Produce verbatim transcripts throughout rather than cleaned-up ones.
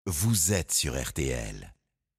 Vous êtes sur R T L.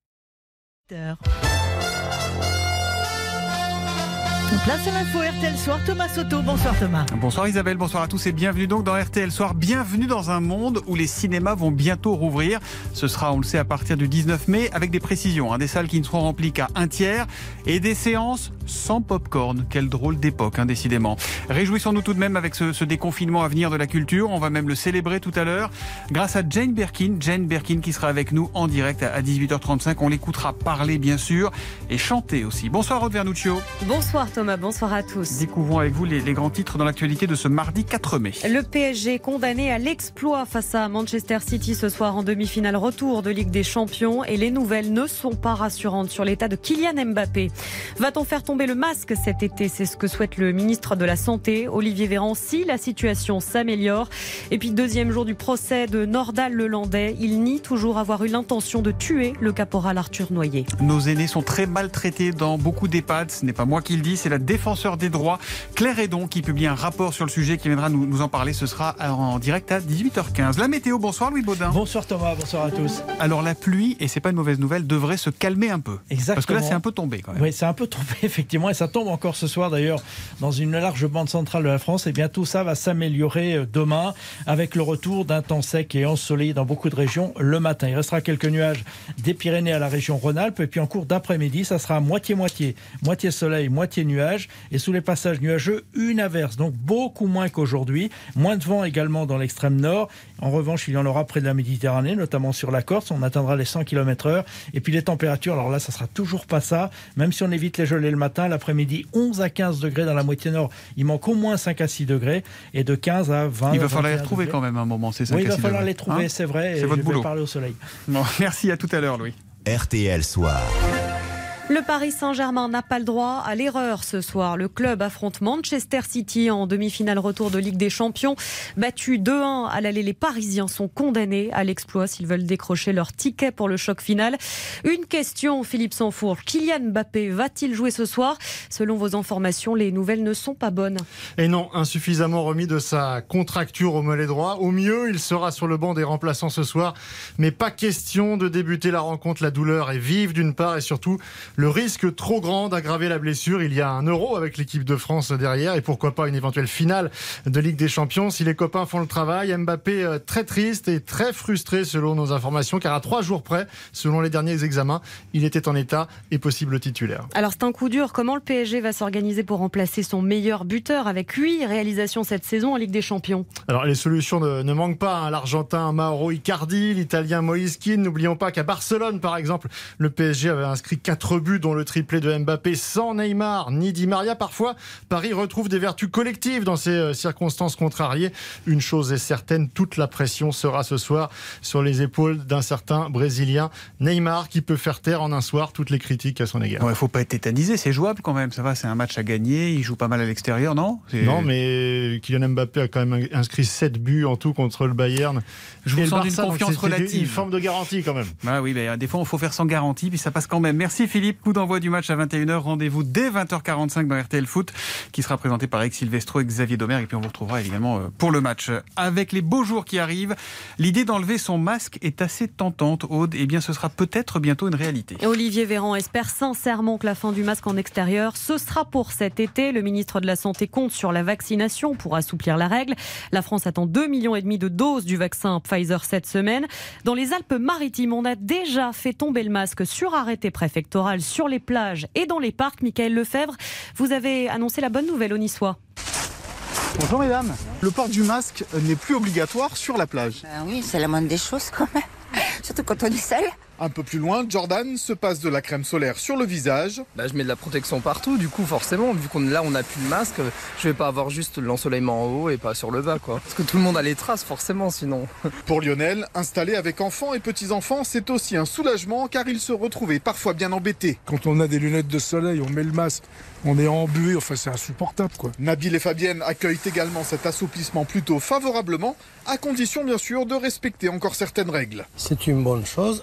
Place à l'info R T L Soir, Thomas Soto. Bonsoir Thomas. Bonsoir Isabelle, bonsoir à tous et bienvenue donc dans R T L Soir. Bienvenue dans un monde où les cinémas vont bientôt rouvrir. Ce sera, on le sait, à partir du dix-neuf mai avec des précisions. Hein, des salles qui ne seront remplies qu'à un tiers et des séances sans popcorn. Quelle drôle d'époque, hein, décidément. Réjouissons-nous tout de même avec ce, ce déconfinement à venir de la culture. On va même le célébrer tout à l'heure grâce à Jane Birkin. Jane Birkin qui sera avec nous en direct à dix-huit heures trente-cinq. On l'écoutera parler bien sûr et chanter aussi. Bonsoir Aude Vernuccio. Bonsoir Thomas. Bonsoir à tous. Découvrons avec vous les, les grands titres dans l'actualité de ce mardi quatre mai. Le P S G condamné à l'exploit face à Manchester City ce soir en demi-finale retour de Ligue des Champions et les nouvelles ne sont pas rassurantes sur l'état de Kylian Mbappé. Va-t-on faire tomber le masque cet été? C'est ce que souhaite le ministre de la Santé, Olivier Véran, si la situation s'améliore. Et puis deuxième jour du procès de Nordal Lelandais. Il nie toujours avoir eu l'intention de tuer le caporal Arthur Noyer. Nos aînés sont très maltraités dans beaucoup d'EHPAD. Ce n'est pas moi qui le dis, c'est la défenseur des droits, Claire Hédon, qui publie un rapport sur le sujet, qui viendra nous, nous en parler. Ce sera en direct à dix-huit heures quinze. La météo, bonsoir Louis Baudin. Bonsoir Thomas, bonsoir à tous. Alors la pluie, et c'est pas une mauvaise nouvelle, devrait se calmer un peu. Exactement. Parce que là c'est un peu tombé quand même. Oui, c'est un peu tombé effectivement, et ça tombe encore ce soir d'ailleurs dans une large bande centrale de la France. Et bien tout ça va s'améliorer demain avec le retour d'un temps sec et ensoleillé dans beaucoup de régions le matin. Il restera quelques nuages des Pyrénées à la région Rhône-Alpes, et puis en cours d'après-midi, ça sera moitié-moitié, moitié soleil, moitié nuage, et sous les passages nuageux, une averse, donc beaucoup moins qu'aujourd'hui. Moins de vent également dans l'extrême nord. En revanche, il y en aura près de la Méditerranée, notamment sur la Corse. On atteindra les cent kilomètres heure. Et puis les températures, alors là, ça sera toujours pas ça. Même si on évite les gelées le matin, l'après-midi, onze à quinze degrés dans la moitié nord. Il manque au moins cinq à six degrés. Et de quinze à vingt. Il va falloir les retrouver degrés. quand même un moment, c'est ça. Oui, il va falloir degrés. les trouver, hein c'est vrai. C'est et votre je boulot. vais parler au soleil. Bon, merci, à tout à l'heure Louis. R T L Soir. Le Paris Saint-Germain n'a pas le droit à l'erreur ce soir. Le club affronte Manchester City en demi-finale retour de Ligue des Champions. Battus deux un à l'aller, les Parisiens sont condamnés à l'exploit s'ils veulent décrocher leur ticket pour le choc final. Une question, Philippe Sanfour. Kylian Mbappé va-t-il jouer ce soir? Selon vos informations, les nouvelles ne sont pas bonnes. Et non, insuffisamment remis de sa contracture au mollet droit. Au mieux, il sera sur le banc des remplaçants ce soir. Mais pas question de débuter la rencontre. La douleur est vive d'une part et surtout le risque trop grand d'aggraver la blessure. Il y a un euro avec l'équipe de France derrière et pourquoi pas une éventuelle finale de Ligue des Champions si les copains font le travail. Mbappé très triste et très frustré selon nos informations car à trois jours près, selon les derniers examens, il était en état et possible titulaire. Alors c'est un coup dur. Comment le P S G va s'organiser pour remplacer son meilleur buteur avec huit réalisations cette saison en Ligue des Champions? Alors les solutions ne, ne manquent pas. Hein. L'Argentin Mauro Icardi, l'Italien Moïse Kean. N'oublions pas qu'à Barcelone par exemple, le P S G avait inscrit quatre buts dont le triplé de Mbappé sans Neymar ni Di Maria. Parfois, Paris retrouve des vertus collectives dans ces circonstances contrariées. Une chose est certaine, toute la pression sera ce soir sur les épaules d'un certain Brésilien Neymar qui peut faire taire en un soir toutes les critiques à son égard. Il ne faut pas être tétanisé, c'est jouable quand même. Ça va, c'est un match à gagner. Il joue pas mal à l'extérieur, non? c'est... Non, mais Kylian Mbappé a quand même inscrit sept buts en tout contre le Bayern. Je vous et sens le Barça, d'une confiance relative. Une forme de garantie quand même. Ah oui, mais des fois, il faut faire sans garantie, puis ça passe quand même. Merci Philippe. Coup d'envoi du match à vingt et une heures. Rendez-vous dès vingt heures quarante-cinq dans R T L Foot, qui sera présenté par Eric Silvestro et Xavier Domer. Et puis on vous retrouvera évidemment pour le match. Avec les beaux jours qui arrivent, l'idée d'enlever son masque est assez tentante, Aude. Eh bien, ce sera peut-être bientôt une réalité. Olivier Véran espère sincèrement que la fin du masque en extérieur, ce sera pour cet été. Le ministre de la Santé compte sur la vaccination pour assouplir la règle. La France attend deux millions et demi de doses du vaccin Pfizer cette semaine. Dans les Alpes-Maritimes, on a déjà fait tomber le masque sur arrêté préfectoral sur les plages et dans les parcs. Michael Lefebvre, vous avez annoncé la bonne nouvelle aux Niçois. Bonjour mesdames. Le port du masque n'est plus obligatoire sur la plage. Ben oui, c'est la moindre des choses quand même. Surtout quand on est seul. Un peu plus loin, Jordan se passe de la crème solaire sur le visage. Bah, je mets de la protection partout, du coup forcément, vu qu'on là on n'a plus de masque, je vais pas avoir juste l'ensoleillement en haut et pas sur le bas, quoi. Parce que tout le monde a les traces forcément sinon. Pour Lionel, installé avec enfants et petits-enfants, c'est aussi un soulagement car il se retrouvait parfois bien embêté. Quand on a des lunettes de soleil, on met le masque, on est embué, enfin c'est insupportable quoi. Nabil et Fabienne accueillent également cet assouplissement plutôt favorablement, à condition bien sûr de respecter encore certaines règles. C'est une bonne chose, à condition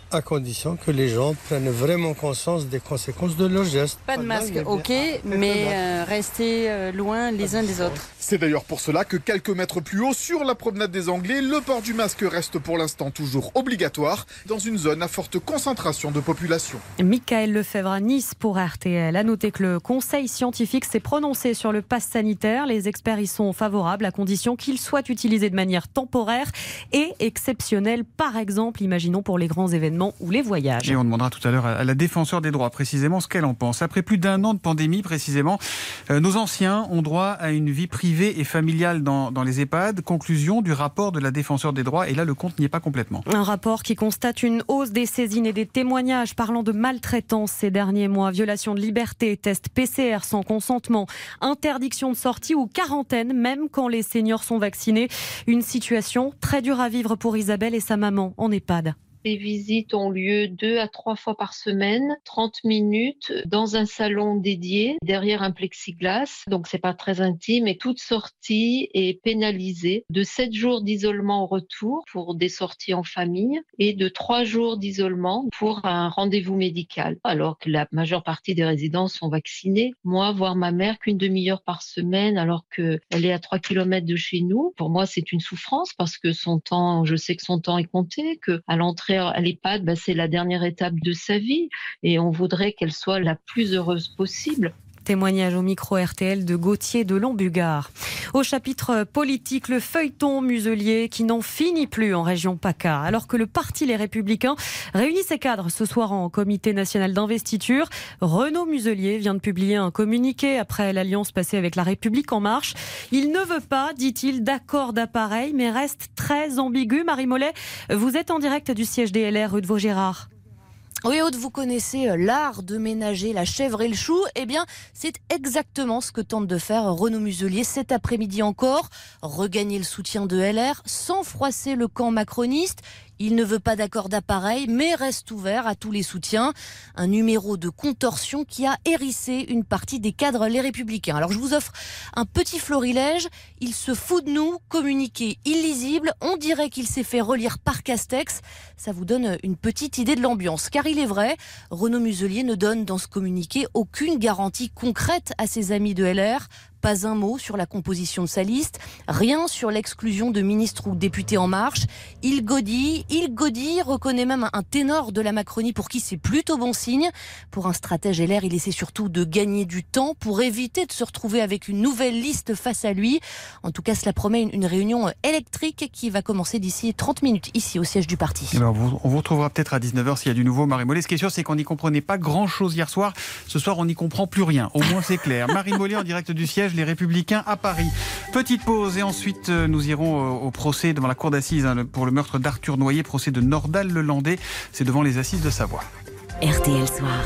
condition que les gens prennent vraiment conscience des conséquences de leurs gestes. Pas de masque, ok, mais euh, rester euh, loin les uns des autres. C'est d'ailleurs pour cela que quelques mètres plus haut, sur la promenade des Anglais, le port du masque reste pour l'instant toujours obligatoire dans une zone à forte concentration de population. Michael Lefebvre à Nice pour R T L. À noter que le Conseil scientifique s'est prononcé sur le pass sanitaire. Les experts y sont favorables à condition qu'il soit utilisé de manière temporaire et exceptionnelle. Par exemple, imaginons pour les grands événements ou les voyages. Et on demandera tout à l'heure à la défenseur des droits précisément ce qu'elle en pense. Après plus d'un an de pandémie précisément, euh, nos anciens ont droit à une vie privée et familiale dans, dans les EHPAD. Conclusion du rapport de la défenseur des droits. Et là, le compte n'y est pas complètement. Un rapport qui constate une hausse des saisines et des témoignages parlant de maltraitance ces derniers mois. Violation de liberté, test P C R sans consentement, interdiction de sortie ou quarantaine, même quand les seniors sont vaccinés. Une situation très dure à vivre pour Isabelle et sa maman en EHPAD. Les visites ont lieu deux à trois fois par semaine, trente minutes, dans un salon dédié, derrière un plexiglas. Donc c'est pas très intime et toute sortie est pénalisée de sept jours d'isolement au retour pour des sorties en famille et de trois jours d'isolement pour un rendez-vous médical. Alors que la majeure partie des résidents sont vaccinés. Moi, voir ma mère qu'une demi-heure par semaine alors qu'elle est à trois kilomètres de chez nous, pour moi c'est une souffrance parce que son temps, je sais que son temps est compté, qu'à l'entrée à l'EHPAD, bah, c'est la dernière étape de sa vie et on voudrait qu'elle soit la plus heureuse possible. Témoignage au micro R T L de Gauthier de Lombugard. Au chapitre politique, le feuilleton Muselier qui n'en finit plus en région PACA. Alors que le parti Les Républicains réunit ses cadres ce soir en comité national d'investiture, Renaud Muselier vient de publier un communiqué après l'alliance passée avec La République En Marche. Il ne veut pas, dit-il, d'accord d'appareil, mais reste très ambigu. Marie Mollet, vous êtes en direct du siège des L R rue de Vaugirard. Oui, Aude, vous connaissez l'art de ménager la chèvre et le chou. Eh bien, c'est exactement ce que tente de faire Renaud Muselier cet après-midi encore. Regagner le soutien de L R sans froisser le camp macroniste. Il ne veut pas d'accord d'appareil, mais reste ouvert à tous les soutiens. Un numéro de contorsion qui a hérissé une partie des cadres Les Républicains. Alors je vous offre un petit florilège. Il se fout de nous, communiqué illisible. On dirait qu'il s'est fait relire par Castex. Ça vous donne une petite idée de l'ambiance. Car il est vrai, Renaud Muselier ne donne dans ce communiqué aucune garantie concrète à ses amis de L R. Pas un mot sur la composition de sa liste, rien sur l'exclusion de ministres ou députés En Marche. Il godit, il godit, reconnaît même un ténor de la Macronie pour qui c'est plutôt bon signe. Pour un stratège L R, il essaie surtout de gagner du temps pour éviter de se retrouver avec une nouvelle liste face à lui. En tout cas, cela promet une réunion électrique qui va commencer d'ici trente minutes ici au siège du parti. Et ben, on vous retrouvera peut-être à dix-neuf heures s'il y a du nouveau, Marie Mollet. Ce qui est sûr, c'est qu'on n'y comprenait pas grand-chose hier soir. Ce soir, on n'y comprend plus rien. Au moins, c'est clair. Marie Mollet en direct du siège Les Républicains à Paris. Petite pause et ensuite nous irons au procès devant la cour d'assises pour le meurtre d'Arthur Noyer, procès de Nordal-Lelandais. C'est devant les assises de Savoie. R T L Soir.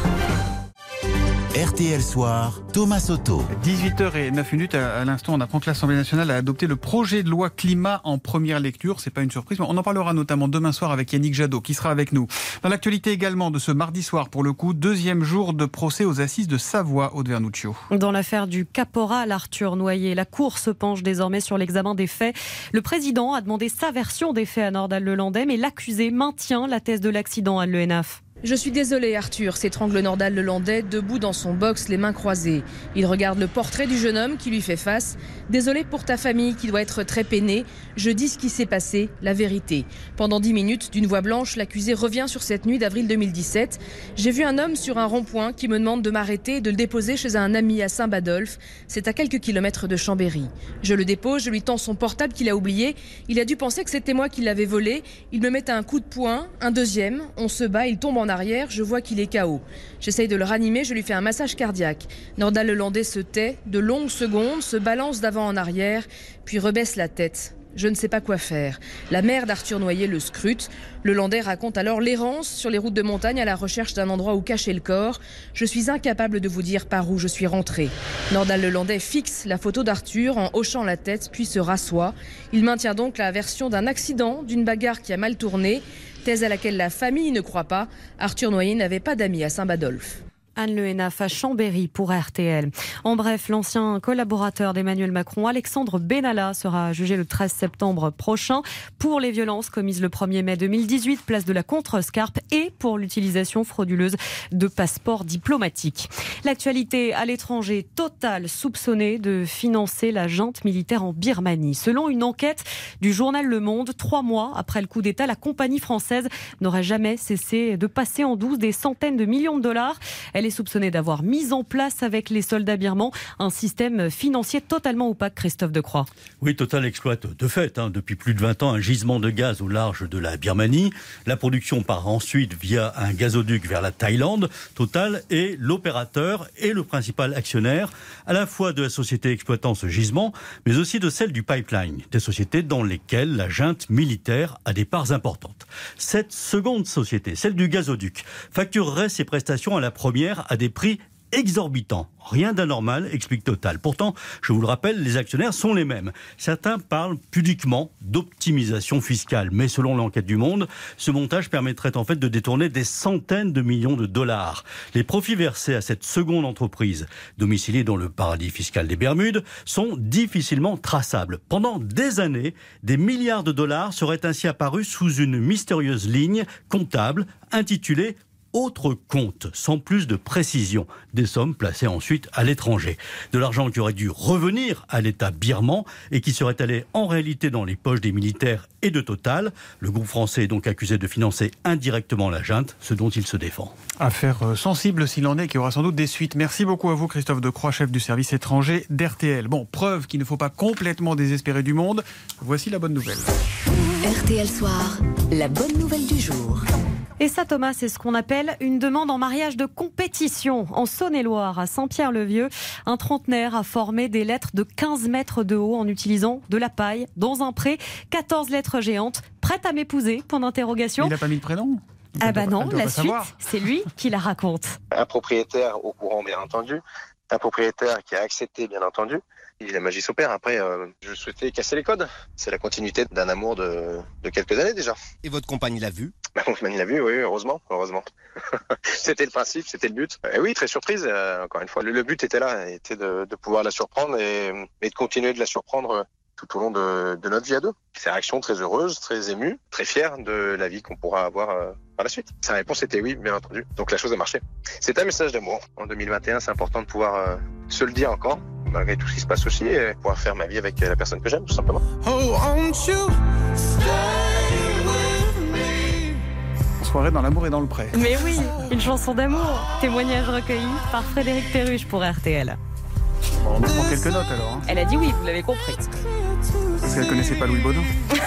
R T L Soir, Thomas Soto. dix-huit heures zéro neuf minutes, à, à l'instant, on apprend que l'Assemblée nationale a adopté le projet de loi climat en première lecture. C'est pas une surprise, mais on en parlera notamment demain soir avec Yannick Jadot, qui sera avec nous. Dans l'actualité également de ce mardi soir, pour le coup, deuxième jour de procès aux assises de Savoie, Aude Vernuccio. Dans l'affaire du caporal Arthur Noyer, la Cour se penche désormais sur l'examen des faits. Le président a demandé sa version des faits à Nordal-Lelandais, mais l'accusé maintient la thèse de l'accident à l'E N A F. Je suis désolé, Arthur, s'étrangle Nordal-Lelandais, debout dans son box, les mains croisées. Il regarde le portrait du jeune homme qui lui fait face. Désolé pour ta famille qui doit être très peinée. Je dis ce qui s'est passé, la vérité. Pendant dix minutes, d'une voix blanche, l'accusé revient sur cette nuit d'avril deux mille dix-sept. J'ai vu un homme sur un rond-point qui me demande de m'arrêter et de le déposer chez un ami à Saint-Badolphe. C'est à quelques kilomètres de Chambéry. Je le dépose, je lui tends son portable qu'il a oublié. Il a dû penser que c'était moi qui l'avais volé. Il me met un coup de poing, un deuxième. On se bat, il tombe en arrière, je vois qu'il est K O. J'essaye de le ranimer, je lui fais un massage cardiaque. Nordal-Lelandais se tait, de longues secondes, se balance d'avant en arrière, puis rebaisse la tête. Je ne sais pas quoi faire. La mère d'Arthur Noyer le scrute. Le Landais raconte alors l'errance sur les routes de montagne à la recherche d'un endroit où cacher le corps. Je suis incapable de vous dire par où je suis rentré. Nordal-Lelandais fixe la photo d'Arthur en hochant la tête, puis se rassoit. Il maintient donc la version d'un accident, d'une bagarre qui a mal tourné. Thèse à laquelle la famille ne croit pas. Arthur Noyer n'avait pas d'amis à Saint-Badolphe. Anne Le Hénaff à Chambéry pour R T L. En bref, l'ancien collaborateur d'Emmanuel Macron, Alexandre Benalla, sera jugé le treize septembre prochain pour les violences commises le premier mai deux mille dix-huit, place de la Contrescarpe, et pour l'utilisation frauduleuse de passeports diplomatiques. L'actualité à l'étranger, Total soupçonné de financer la junte militaire en Birmanie. Selon une enquête du journal Le Monde, trois mois après le coup d'État, la compagnie française n'aurait jamais cessé de passer en douce des centaines de millions de dollars. Elle est soupçonnée d'avoir mis en place avec les soldats birmans un système financier totalement opaque, Christophe Decroix. Oui, Total exploite de fait hein, depuis plus de vingt ans un gisement de gaz au large de la Birmanie. La production part ensuite via un gazoduc vers la Thaïlande. Total est l'opérateur et le principal actionnaire à la fois de la société exploitant ce gisement, mais aussi de celle du pipeline, des sociétés dans lesquelles la junte militaire a des parts importantes. Cette seconde société, celle du gazoduc, facturerait ses prestations à la première à des prix exorbitants. Rien d'anormal, explique Total. Pourtant, je vous le rappelle, les actionnaires sont les mêmes. Certains parlent pudiquement d'optimisation fiscale, mais selon l'enquête du Monde, ce montage permettrait en fait de détourner des centaines de millions de dollars. Les profits versés à cette seconde entreprise, domiciliée dans le paradis fiscal des Bermudes, sont difficilement traçables. Pendant des années, des milliards de dollars seraient ainsi apparus sous une mystérieuse ligne comptable intitulée autre compte, sans plus de précision. Des sommes placées ensuite à l'étranger. De l'argent qui aurait dû revenir à l'État birman et qui serait allé en réalité dans les poches des militaires et de Total. Le groupe français est donc accusé de financer indirectement la junte, ce dont il se défend. Affaire sensible s'il en est, qui aura sans doute des suites. Merci beaucoup à vous, Christophe Decroix, chef du service étranger d'R T L. Bon, preuve qu'il ne faut pas complètement désespérer du monde. Voici la bonne nouvelle. R T L Soir, la bonne nouvelle du jour. Et ça, Thomas, c'est ce qu'on appelle une demande en mariage de compétition. En Saône-et-Loire, à Saint-Pierre-le-Vieux, un trentenaire a formé des lettres de quinze mètres de haut en utilisant de la paille dans un pré. quatorze lettres géantes, prêtes à m'épouser, point d'interrogation. Il n'a pas mis le prénom ? Ah bah non, la suite, c'est lui qui la raconte. Un propriétaire au courant, bien entendu. Un propriétaire qui a accepté, bien entendu. Et la magie s'opère. Après, euh, je souhaitais casser les codes. C'est la continuité d'un amour de, de quelques années déjà. Et votre compagne l'a vu ? Ma compagne l'a vu, oui, heureusement. heureusement. C'était le principe, c'était le but. Et oui, très surprise, euh, encore une fois. Le, le but était là, était de, de pouvoir la surprendre et, et de continuer de la surprendre tout au long de, de notre vie à deux. Sa réaction très heureuse, très émue, très fière de la vie qu'on pourra avoir euh, par la suite. Sa réponse était oui, bien entendu. Donc la chose a marché. C'est un message d'amour. En deux mille vingt et un, c'est important de pouvoir euh, se le dire encore, malgré tout ce qui se passe aussi, et pouvoir faire ma vie avec la personne que j'aime, tout simplement. Oh, won't you stay with me? Soirée dans l'amour et dans le pré. Mais oui, une chanson d'amour. Témoignage recueilli par Frédéric Perruche pour R T L. Bon, on prend quelques notes alors. Hein. Elle a dit oui, vous l'avez compris. Parce qu'elle connaissait pas Louis Baudin.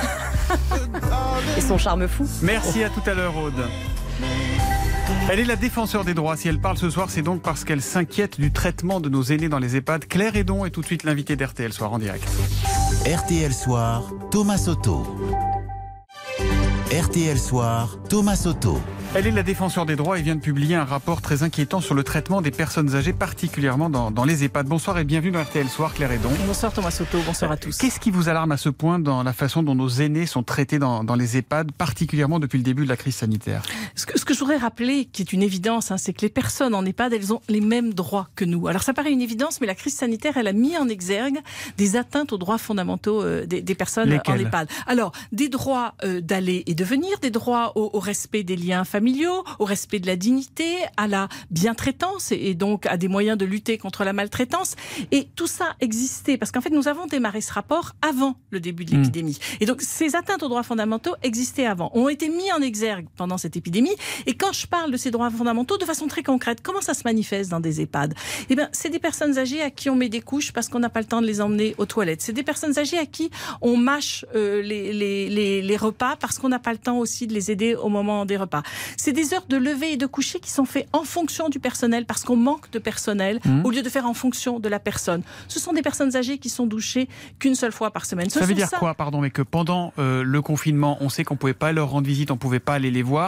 Et son charme fou. Merci, à tout à l'heure, Aude. Elle est la défenseur des droits. Si elle parle ce soir, c'est donc parce qu'elle s'inquiète du traitement de nos aînés dans les EHPAD. Claire Hédon est tout de suite l'invitée d'R T L Soir en direct. R T L Soir, Thomas Soto. R T L Soir, Thomas Soto. Elle est la défenseur des droits et vient de publier un rapport très inquiétant sur le traitement des personnes âgées, particulièrement dans, dans les EHPAD. Bonsoir et bienvenue dans R T L Soir, Claire Hédon. Bonsoir Thomas Soto, bonsoir à tous. Qu'est-ce qui vous alarme à ce point dans la façon dont nos aînés sont traités dans, dans les EHPAD, particulièrement depuis le début de la crise sanitaire ? Ce que, ce que je voudrais rappeler, qui est une évidence, hein, c'est que les personnes en EHPAD, elles ont les mêmes droits que nous. Alors ça paraît une évidence, mais la crise sanitaire, elle a mis en exergue des atteintes aux droits fondamentaux euh, des, des personnes Lesquels en EHPAD. Alors, des droits euh, d'aller et de venir, des droits au, au respect des liens familiaux, au respect respect de la dignité, à la bientraitance et donc à des moyens de lutter contre la maltraitance. Et tout ça existait parce qu'en fait, nous avons démarré ce rapport avant le début de l'épidémie. Mmh. Et donc, ces atteintes aux droits fondamentaux existaient avant, ont été mis en exergue pendant cette épidémie. Et quand je parle de ces droits fondamentaux, de façon très concrète, comment ça se manifeste dans des EHPAD ? Eh bien, c'est des personnes âgées à qui on met des couches parce qu'on n'a pas le temps de les emmener aux toilettes. C'est des personnes âgées à qui on mâche euh, les, les, les, les repas parce qu'on n'a pas le temps aussi de les aider au moment des repas. C'est des heures de lever et de coucher qui sont faits en fonction du personnel parce qu'on manque de personnel mmh. au lieu de faire en fonction de la personne. Ce sont des personnes âgées qui sont douchées qu'une seule fois par semaine. Ce ça veut dire ça... quoi, pardon, mais que pendant euh, le confinement, on sait qu'on ne pouvait pas leur rendre visite, on ne pouvait pas aller les voir.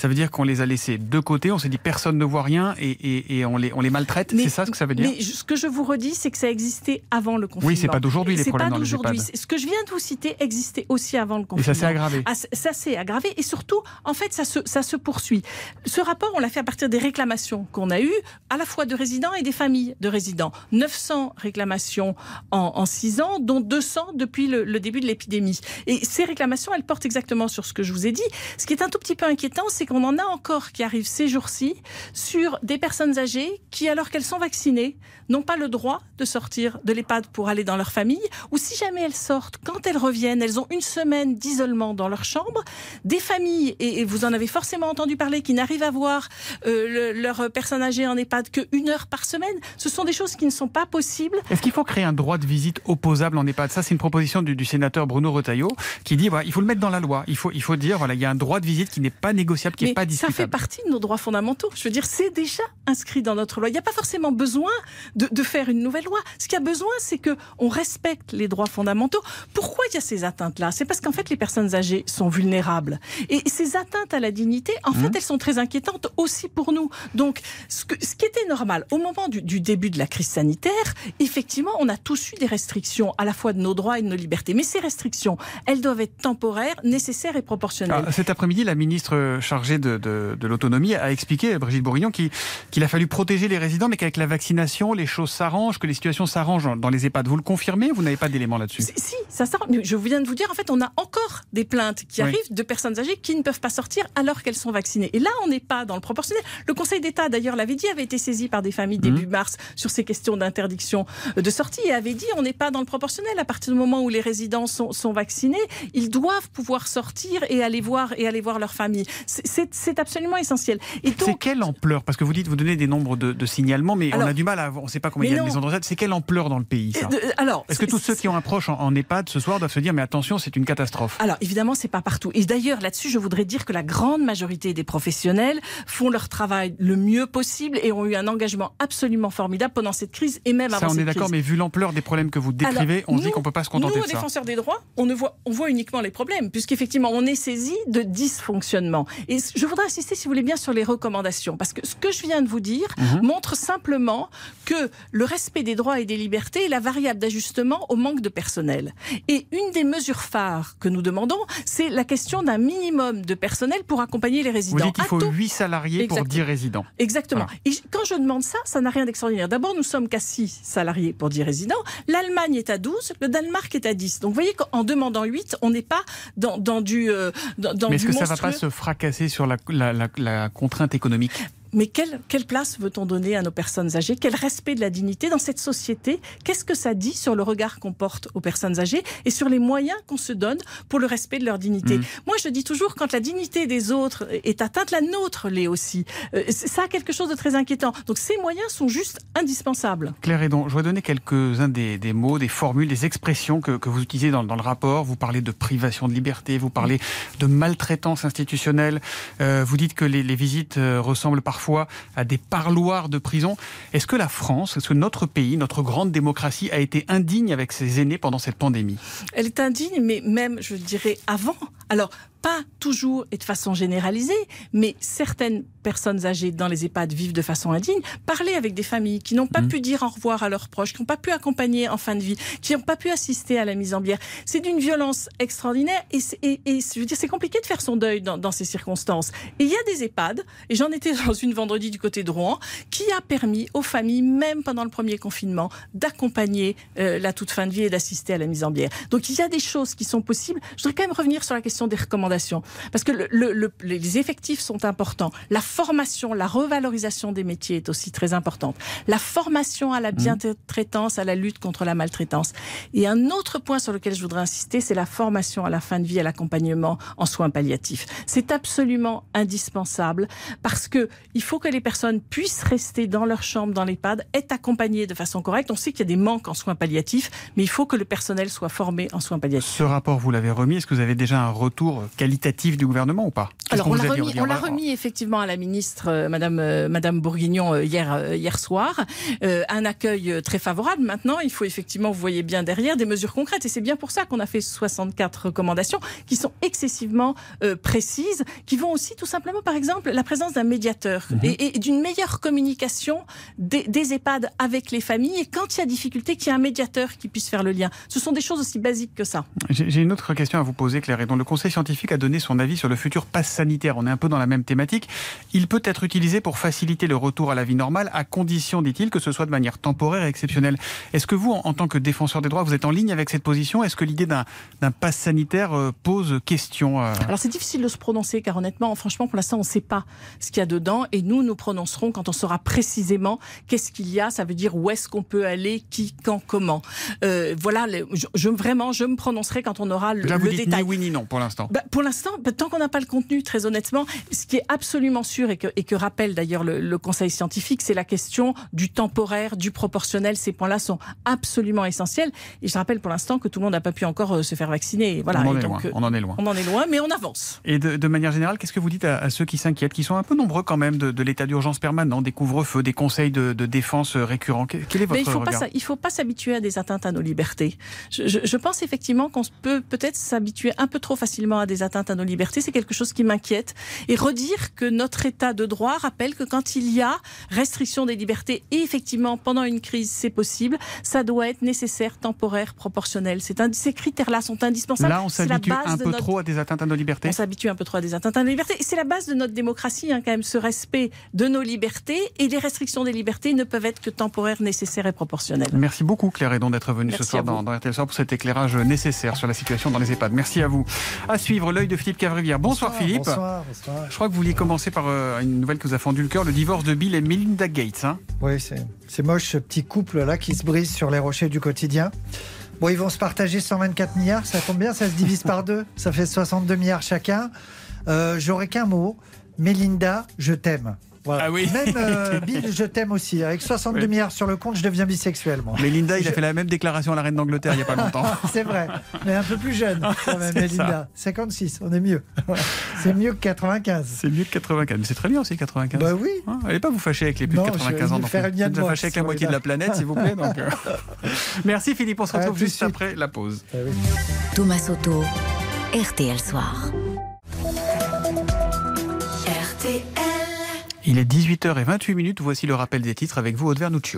Ça veut dire qu'on les a laissés de côté, on s'est dit personne ne voit rien et, et, et on, les, on les maltraite. Mais, c'est ça ce que ça veut dire? Mais ce que je vous redis, c'est que ça existait avant le confinement. Oui, c'est pas d'aujourd'hui les problèmes dans les EHPAD. Ce que je viens de vous citer existait aussi avant le confinement. Et ça s'est aggravé. Ah, ça s'est aggravé et surtout, en fait, ça se, ça se poursuit. Ce rapport, on l'a fait à partir des réclamations qu'on a eues, à la fois de résidents et des familles de résidents. neuf cents réclamations en, en six ans, dont deux cents depuis le, le début de l'épidémie. Et ces réclamations, elles portent exactement sur ce que je vous ai dit. Ce qui est un tout petit peu inquiétant, c'est qu'on en a encore qui arrivent ces jours-ci sur des personnes âgées qui, alors qu'elles sont vaccinées, n'ont pas le droit de sortir de l'EHPAD pour aller dans leur famille, ou si jamais elles sortent, quand elles reviennent, elles ont une semaine d'isolement dans leur chambre. Des familles, et, et vous en avez forcément entendu parler, qui n'arrivent à voir euh, le, leur personne âgée en EHPAD qu'une heure par semaine. Ce sont des choses qui ne sont pas possibles. Est-ce qu'il faut créer un droit de visite opposable en EHPAD? Ça, c'est une proposition du, du sénateur Bruno Retailleau qui dit voilà, il faut le mettre dans la loi. Il faut, il faut dire voilà, il y a un droit de visite qui n'est pas négociable, qui n'est pas discutable. Ça fait partie de nos droits fondamentaux. Je veux dire, c'est déjà inscrit dans notre loi. Il n'y a pas forcément besoin de, de faire une nouvelle loi. Ce qu'il y a besoin, c'est qu'on respecte les droits fondamentaux. Pourquoi il y a ces atteintes-là? C'est parce qu'en fait, les personnes âgées sont vulnérables. Et ces atteintes à la dignité, en mmh. fait, elles sont très inquiétantes aussi pour nous. Donc, ce, que, ce qui était normal, au moment du, du début de la crise sanitaire, effectivement, on a tous eu des restrictions à la fois de nos droits et de nos libertés. Mais ces restrictions, elles doivent être temporaires, nécessaires et proportionnelles. Alors, cet après-midi, la ministre chargée de, de, de l'autonomie a expliqué, Brigitte Bourguignon, qu'il, qu'il a fallu protéger les résidents, mais qu'avec la vaccination, les choses s'arrangent, que les situations s'arrangent dans les EHPAD. Vous le confirmez? Vous n'avez pas d'éléments là-dessus? Si, ça s'arrange. Je viens de vous dire, en fait, on a encore des plaintes qui oui. arrivent de personnes âgées qui ne peuvent pas sortir alors qu'elles sont vaccinées. Et là, on n'est pas dans le proportionnel. Le Conseil d'État, d'ailleurs, l'avait dit, avait été saisi par des familles début mmh. mars sur ces questions d'interdiction de sortie et avait dit, on n'est pas dans le proportionnel. À partir du moment où les résidents sont, sont vaccinés, ils doivent pouvoir sortir et aller voir, et aller voir leur famille. C'est, c'est, c'est absolument essentiel. Et donc, c'est quelle ampleur? Parce que vous dites, vous donnez des nombres de, de signalements, mais alors, on a du mal à... On ne sait pas combien il y a non. de maisons de retraite. C'est quelle ampleur dans le pays, ça? Alors, Est-ce que tous ceux qui ont un proche en, en EHPAD ce soir doivent se dire, mais attention, c'est une catastrophe? Alors, évidemment, c'est pas partout. Et d'ailleurs, là-dessus, je voudrais dire que la grande majorité des professionnels font leur travail le mieux possible et ont eu un engagement absolument formidable pendant cette crise et même ça, avant cette crise. Ça, on est d'accord, mais vu l'ampleur des problèmes que vous décrivez, alors, on nous, se dit qu'on ne peut pas se contenter nous, de ça. Nous, aux défenseurs des droits, on, ne voit, on voit uniquement les problèmes, puisqu'effectivement, on est saisi de dysfonctionnement. Et je voudrais insister, si vous voulez bien, sur les recommandations, parce que ce que je viens de vous dire mmh. montre simplement que le respect des droits et des libertés est la variable d'ajustement au manque de personnel. Et une des mesures phares que nous demandons, c'est la question d'un minimum de personnel pour accompagner les résidents. Vous dites qu'il faut huit salariés Exactement. Pour dix résidents. Exactement. Voilà. Et quand je demande ça, ça n'a rien d'extraordinaire. D'abord, nous sommes qu'à six salariés pour dix résidents. L'Allemagne est à douze, le Danemark est à dix. Donc vous voyez qu'en demandant huit, on n'est pas dans, dans du euh, dans, dans Mais est-ce du que monstrueux. Ça ne va pas se fracasser sur la, la, la, la contrainte économique? Mais quelle, quelle place veut-on donner à nos personnes âgées? Quel respect de la dignité dans cette société? Qu'est-ce que ça dit sur le regard qu'on porte aux personnes âgées et sur les moyens qu'on se donne pour le respect de leur dignité? Mmh. Moi, je dis toujours, quand la dignité des autres est atteinte, la nôtre l'est aussi. Euh, ça a quelque chose de très inquiétant. Donc ces moyens sont juste indispensables. Claire Hédon, je vais donner quelques-uns des, des mots, des formules, des expressions que, que vous utilisez dans, dans le rapport. Vous parlez de privation de liberté, vous parlez mmh. de maltraitance institutionnelle. Euh, vous dites que les, les visites euh, ressemblent parfois à des parloirs de prison. Est-ce que la France, est-ce que notre pays, notre grande démocratie a été indigne avec ses aînés pendant cette pandémie? Elle est indigne, mais même, je dirais, avant. Alors, pas toujours et de façon généralisée, mais certaines personnes âgées dans les EHPAD vivent de façon indigne. Parler avec des familles qui n'ont pas mmh. pu dire au revoir à leurs proches, qui n'ont pas pu accompagner en fin de vie, qui n'ont pas pu assister à la mise en bière, c'est d'une violence extraordinaire et, et, et je veux dire, c'est compliqué de faire son deuil dans, dans ces circonstances. Et il y a des EHPAD, et j'en étais dans une vendredi du côté de Rouen, qui a permis aux familles, même pendant le premier confinement, d'accompagner euh, la toute fin de vie et d'assister à la mise en bière. Donc il y a des choses qui sont possibles. Je voudrais quand même revenir sur la question des recommandations. Parce que le, le, le, les effectifs sont importants. La formation, la revalorisation des métiers est aussi très importante. La formation à la bien-traitance, à la lutte contre la maltraitance. Et un autre point sur lequel je voudrais insister, c'est la formation à la fin de vie, à l'accompagnement en soins palliatifs. C'est absolument indispensable parce que il faut que les personnes puissent rester dans leur chambre, dans l'EHPAD, être accompagnées de façon correcte. On sait qu'il y a des manques en soins palliatifs, mais il faut que le personnel soit formé en soins palliatifs. Ce rapport, vous l'avez remis. Est-ce que vous avez déjà un retour qualitatif du gouvernement ou pas? Alors on l'a remis, on l'a remis effectivement à la ministre euh, Madame euh, Madame Bourguignon euh, hier euh, hier soir. Euh, un accueil euh, très favorable. Maintenant, il faut effectivement, vous voyez bien derrière, des mesures concrètes. Et c'est bien pour ça qu'on a fait soixante-quatre recommandations qui sont excessivement euh, précises, qui vont aussi tout simplement, par exemple, la présence d'un médiateur mmh. et, et d'une meilleure communication des, des EHPAD avec les familles. Et quand il y a difficulté, qu'il y ait un médiateur qui puisse faire le lien. Ce sont des choses aussi basiques que ça. J'ai, j'ai une autre question à vous poser, Claire, et dont le Conseil scientifique a donné son avis sur le futur pass sanitaire. On est un peu dans la même thématique. Il peut être utilisé pour faciliter le retour à la vie normale, à condition, dit-il, que ce soit de manière temporaire et exceptionnelle. Est-ce que vous, en, en tant que défenseur des droits, vous êtes en ligne avec cette position? Est-ce que l'idée d'un, d'un pass sanitaire euh, pose question euh... Alors c'est difficile de se prononcer, car honnêtement, franchement, pour l'instant, on ne sait pas ce qu'il y a dedans. Et nous, nous prononcerons quand on saura précisément qu'est-ce qu'il y a. Ça veut dire où est-ce qu'on peut aller, qui, quand, comment. Euh, voilà, les, je, je, vraiment, je me prononcerai quand on aura le, Là, vous le dites détail. Ni oui ni non pour l'instant. Bah, pour l'instant, bah, tant qu'on n'a pas le contenu, très honnêtement, ce qui est absolument sûr et que, et que rappelle d'ailleurs le, le Conseil scientifique, c'est la question du temporaire, du proportionnel. Ces points-là sont absolument essentiels. Et je rappelle pour l'instant que tout le monde n'a pas pu encore euh, se faire vacciner. Voilà. On en et est donc, loin. On en est loin. On en est loin, mais on avance. Et de, de manière générale, qu'est-ce que vous dites à, à ceux qui s'inquiètent, qui sont un peu nombreux quand même, de, de l'état d'urgence permanent, des couvre-feux, des conseils de, de défense récurrents? Quel est votre mais il faut regard? pas, il ne faut pas s'habituer à des atteintes à nos libertés. Je, je, je pense effectivement qu'on peut peut-être s'habituer un peu trop facilement à des atteintes à nos libertés. C'est quelque chose qui m'inquiète. Et redire que notre état de droit rappelle que quand il y a restriction des libertés, et effectivement pendant une crise c'est possible, ça doit être nécessaire, temporaire, proportionnel. C'est un, ces critères-là sont indispensables. Là on s'habitue un peu notre... trop à des atteintes à nos libertés. On s'habitue un peu trop à des atteintes à nos libertés. Et c'est la base de notre démocratie, hein, quand même, ce respect de nos libertés. Et les restrictions des libertés ne peuvent être que temporaires, nécessaires et proportionnelles. Merci beaucoup Claire Hédon d'être venue Merci ce soir dans, dans R T L Soir pour cet éclairage nécessaire sur la situation dans les EHPAD. Merci à vous. À suivre, l'œil de Philippe Cavrivière. Bonsoir, bonsoir Philippe. Bonsoir, bonsoir. Je crois que vous vouliez commencer par euh, une nouvelle qui vous a fendu le cœur, le divorce de Bill et Melinda Gates. Hein. Oui, c'est, c'est moche ce petit couple-là qui se brise sur les rochers du quotidien. Bon, ils vont se partager cent vingt-quatre milliards, ça tombe bien, ça se divise par deux, ça fait soixante-deux milliards chacun. Euh, j'aurais qu'un mot, Melinda, je t'aime. Voilà. Ah oui. Même euh, Bill, je t'aime aussi. Avec soixante-deux oui. milliards sur le compte, je deviens bisexuel. Moi. Melinda, il je... a fait la même déclaration à la reine d'Angleterre il n'y a pas longtemps. C'est vrai, mais un peu plus jeune quand même, Melinda. cinquante-six, on est mieux. C'est mieux que quatre-vingt-quinze. C'est mieux que quatre-vingt-quinze. Mais c'est très bien aussi, quatre-vingt-quinze. Bah oui. Hein, allez pas vous fâcher avec les plus non, de quatre-vingt-quinze ans. Non, je vais faire vous fâcher avec la moitié de la planète, s'il vous plaît. Donc, euh... Merci Philippe, on se retrouve juste suite. après la pause. Ah oui. Thomas Soto, R T L Soir. R T L. Il est dix-huit heures vingt-huit minutes, voici le rappel des titres avec vous, Aude Vernuccio.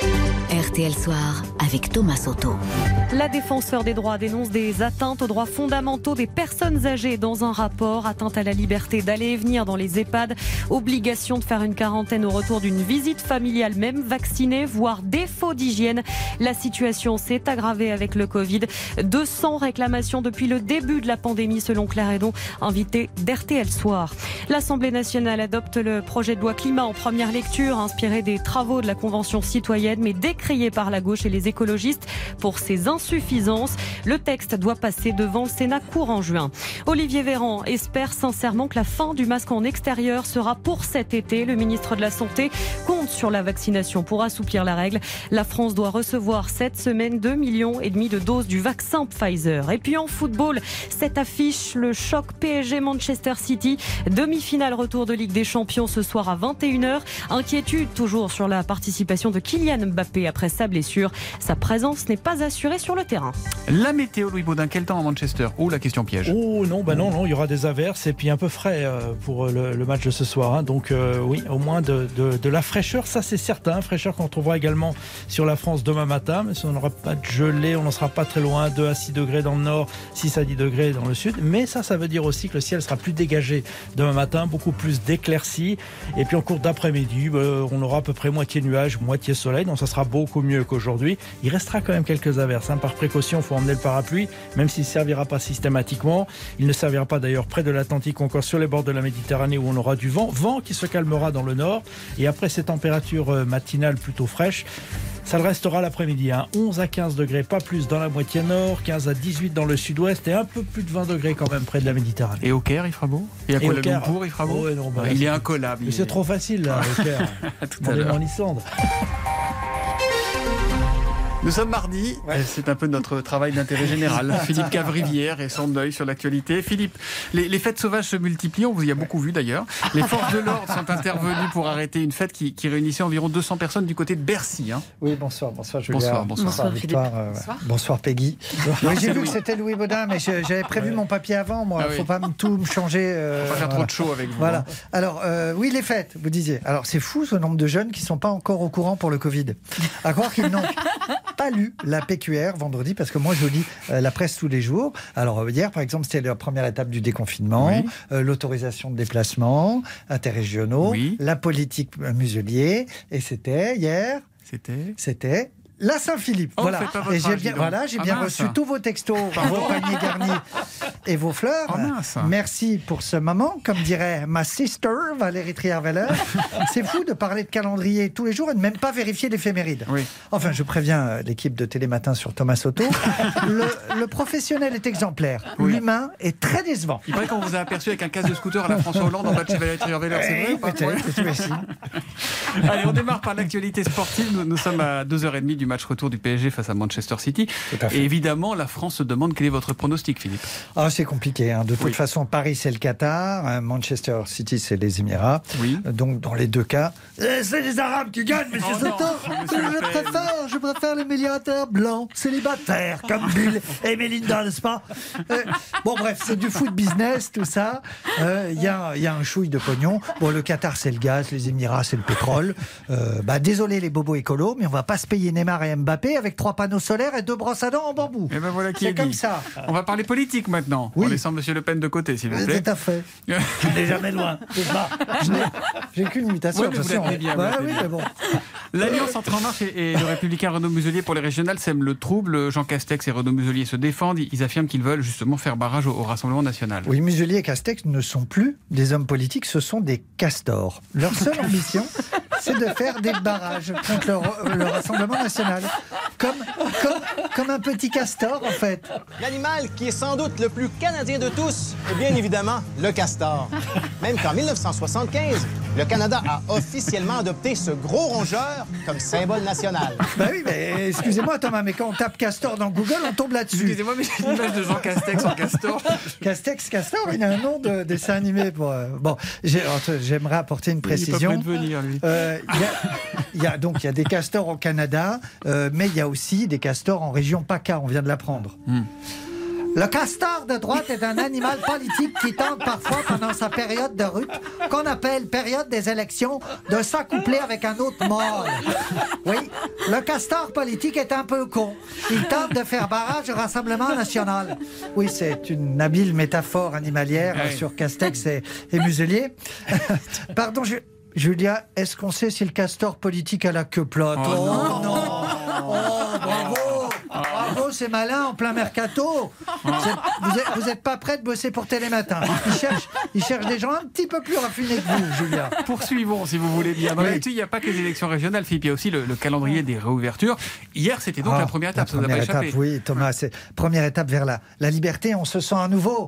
R T L Soir avec Thomas Soto. La défenseure des droits dénonce des atteintes aux droits fondamentaux des personnes âgées dans un rapport. Atteinte à la liberté d'aller et venir dans les EHPAD, obligation de faire une quarantaine au retour d'une visite familiale, même vaccinée, voire défaut d'hygiène. La situation s'est aggravée avec le Covid. deux cents réclamations depuis le début de la pandémie selon Claire Hédon, invitée d'R T L Soir. L'Assemblée nationale adopte le projet de loi climat en première lecture, inspiré des travaux de la Convention citoyenne, mais décrié par la gauche et les écologistes pour ses insuffisances. Le texte doit passer devant le Sénat courant juin. Olivier Véran espère sincèrement que la fin du masque en extérieur sera pour cet été. Le ministre de la Santé compte sur la vaccination pour assouplir la règle. La France doit recevoir cette semaine deux millions et demi de doses du vaccin Pfizer. Et puis en football, cette affiche, le choc P S G Manchester City, demi-finale retour de Ligue des Champions ce soir à vingt et une heures. Inquiétude toujours sur la participation de Kylian Mbappé après sa blessure. Sa présence n'est pas assurée sur le terrain. La météo, Louis Baudin, quel temps à Manchester? Oh, la question piège. Oh non, bah non, non, il y aura des averses et puis un peu frais euh, pour le, le match de ce soir. Hein. Donc euh, oui, au moins de, de, de la fraîcheur, ça c'est certain. Fraîcheur qu'on trouvera également sur la France demain matin. Mais si on n'aura pas de gelée, on n'en sera pas très loin. deux à six degrés dans le nord, six à dix degrés dans le sud. Mais ça, ça veut dire aussi que le ciel sera plus dégagé demain matin, beaucoup plus d'éclaircies. Et puis en cours d'après-midi, bah, on aura à peu près moitié nuage, moitié soleil. Donc ça sera beaucoup mieux qu'aujourd'hui. Il restera quand même quelques averses. Hein. Par précaution, il faut emmener le parapluie, même s'il ne servira pas systématiquement. Il ne servira pas d'ailleurs près de l'Atlantique ou encore sur les bords de la Méditerranée où on aura du vent. Vent qui se calmera dans le nord. Et après ces températures matinales plutôt fraîches, ça le restera l'après-midi. Hein. onze à quinze degrés, pas plus dans la moitié nord, quinze à dix-huit dans le sud-ouest et un peu plus de vingt degrés quand même près de la Méditerranée. Et au Caire, il fera beau? Et à Kuala Lumpur, il fera beau? Oh, ouais, non, bah, il est incollable. Mais il c'est est... trop facile là, au Caire. Tout à l'heure. En Islande. Nous sommes mardi, ouais. C'est un peu notre travail d'intérêt général. Philippe Cavrivière et son œil sur l'actualité. Philippe, les, les fêtes sauvages se multiplient, on vous y a beaucoup vu d'ailleurs. Les forces de l'ordre sont intervenues pour arrêter une fête qui, qui réunissait environ deux cents personnes du côté de Bercy. Hein. Oui, bonsoir, bonsoir Julia. Bonsoir, bonsoir. Bonsoir, bonsoir, euh, bonsoir. bonsoir Peggy. Oui, j'ai vu que c'était Louis Baudin, mais j'avais prévu ouais. mon papier avant, moi. Il ah, ne faut oui. pas tout me changer. Euh, faut pas faire voilà. trop de show avec vous. Voilà. Alors, euh, oui, les fêtes, vous disiez. Alors, c'est fou ce nombre de jeunes qui ne sont pas encore au courant pour le Covid. À croire qu'ils n'ont pas lu la P Q R vendredi, parce que moi, je lis euh, la presse tous les jours. Alors, hier, par exemple, c'était la première étape du déconfinement, oui. euh, l'autorisation de déplacement interrégionaux, oui. la politique muselier, et c'était hier... C'était C'était... La Saint-Philippe, oh, voilà. Et j'ai bien, voilà, j'ai ah, bien mince. reçu tous vos textos, vos paniers garnis et vos fleurs. Oh, merci pour ce moment, comme dirait ma sister Valérie Trierweiler. C'est fou de parler de calendrier tous les jours et de même pas vérifier l'éphéméride. Oui. Enfin, je préviens l'équipe de Télématin sur Thomas Soto. Le, le professionnel est exemplaire. Oui. L'humain est très décevant. Il paraît qu'on vous a aperçu avec un casque de scooter à la François Hollande en bas de chez Valérie Trierweiler. C'est vrai ou pas? Peut-être. Allez, on démarre par l'actualité sportive. Nous, nous sommes à deux heures trente du match retour du P S G face à Manchester City. Et évidemment, la France se demande quel est votre pronostic, Philippe. Ah, c'est compliqué. Hein. De toute oui. façon, Paris, c'est le Qatar. Manchester City, c'est les Émirats. Oui. Donc, dans les deux cas, c'est les Arabes qui gagnent, monsieur oh Soto. Je préfère, je préfère les milliardaires blancs, célibataires, comme Bill et Melinda, n'est-ce pas? euh, Bon, bref, c'est du foot business, tout ça. Il euh, y, y a un chouille de pognon. Bon, le Qatar, c'est le gaz. Les Émirats, c'est le pétrole. Euh, bah, désolé les bobos écolos, mais on va pas se payer Neymar et Mbappé avec trois panneaux solaires et deux brosses à dents en bambou. Et ben voilà qui c'est est comme dit. Ça. On va parler politique maintenant, oui. en laissant Monsieur Le Pen de côté, s'il vous plaît. Tout à fait. Je n'ai jamais loin. Je n'ai, j'ai qu'une imitation. Ouais, mais vous l'avez bien. Ouais, oui, mais bon. L'Alliance Entre en Marche et, et le républicain Renaud Muselier pour les régionales sèment le trouble. Jean Castex et Renaud Muselier se défendent. Ils affirment qu'ils veulent justement faire barrage au, au Rassemblement national. Oui, Muselier et Castex ne sont plus des hommes politiques, ce sont des castors. Leur seule ambition, c'est de faire des barrages contre le, le Rassemblement national. Comme, comme, comme un petit castor, en fait. L'animal qui est sans doute le plus canadien de tous est bien évidemment le castor. Même qu'en dix-neuf cent soixante-quinze, le Canada a officiellement adopté ce gros rongeur comme symbole national. Bah oui, mais excusez-moi Thomas, mais quand on tape castor dans Google, on tombe là-dessus. Excusez-moi, mais j'ai l'image de Jean Castex en castor. Castex, castor, il a un nom de dessin animé. Pour, euh, bon, j'ai, j'aimerais apporter une précision. Il est pas prêt de venir, lui. Euh, y a, y a, donc, il y a des castors au Canada, euh, mais il y a aussi des castors en région PACA, on vient de l'apprendre. Hmm. Le castor de droite est un animal politique qui tente parfois, pendant sa période de rut, qu'on appelle période des élections, de s'accoupler avec un autre mâle. Oui, le castor politique est un peu con. Il tente de faire barrage au Rassemblement national. Oui, c'est une habile métaphore animalière oui. sur Castex et, et Muselier. Pardon, je... Julia, est-ce qu'on sait si le castor politique a la queue plate? Oh, oh non, non. Oh, bravo. Bravo, c'est malin en plein mercato. Vous êtes, vous êtes pas prêt de bosser pour Télématin. Ils cherchent, ils cherchent des gens un petit peu plus raffinés que vous, Julia. Poursuivons, si vous voulez bien. Dans oui. l'actu, il n'y a pas que les élections régionales, Philippe, il y a aussi le, le calendrier des réouvertures. Hier, c'était donc oh, la première étape, la ça ne vous a pas échappé. Étape, oui, Thomas, c'est première étape vers la, la liberté. On se sent à nouveau.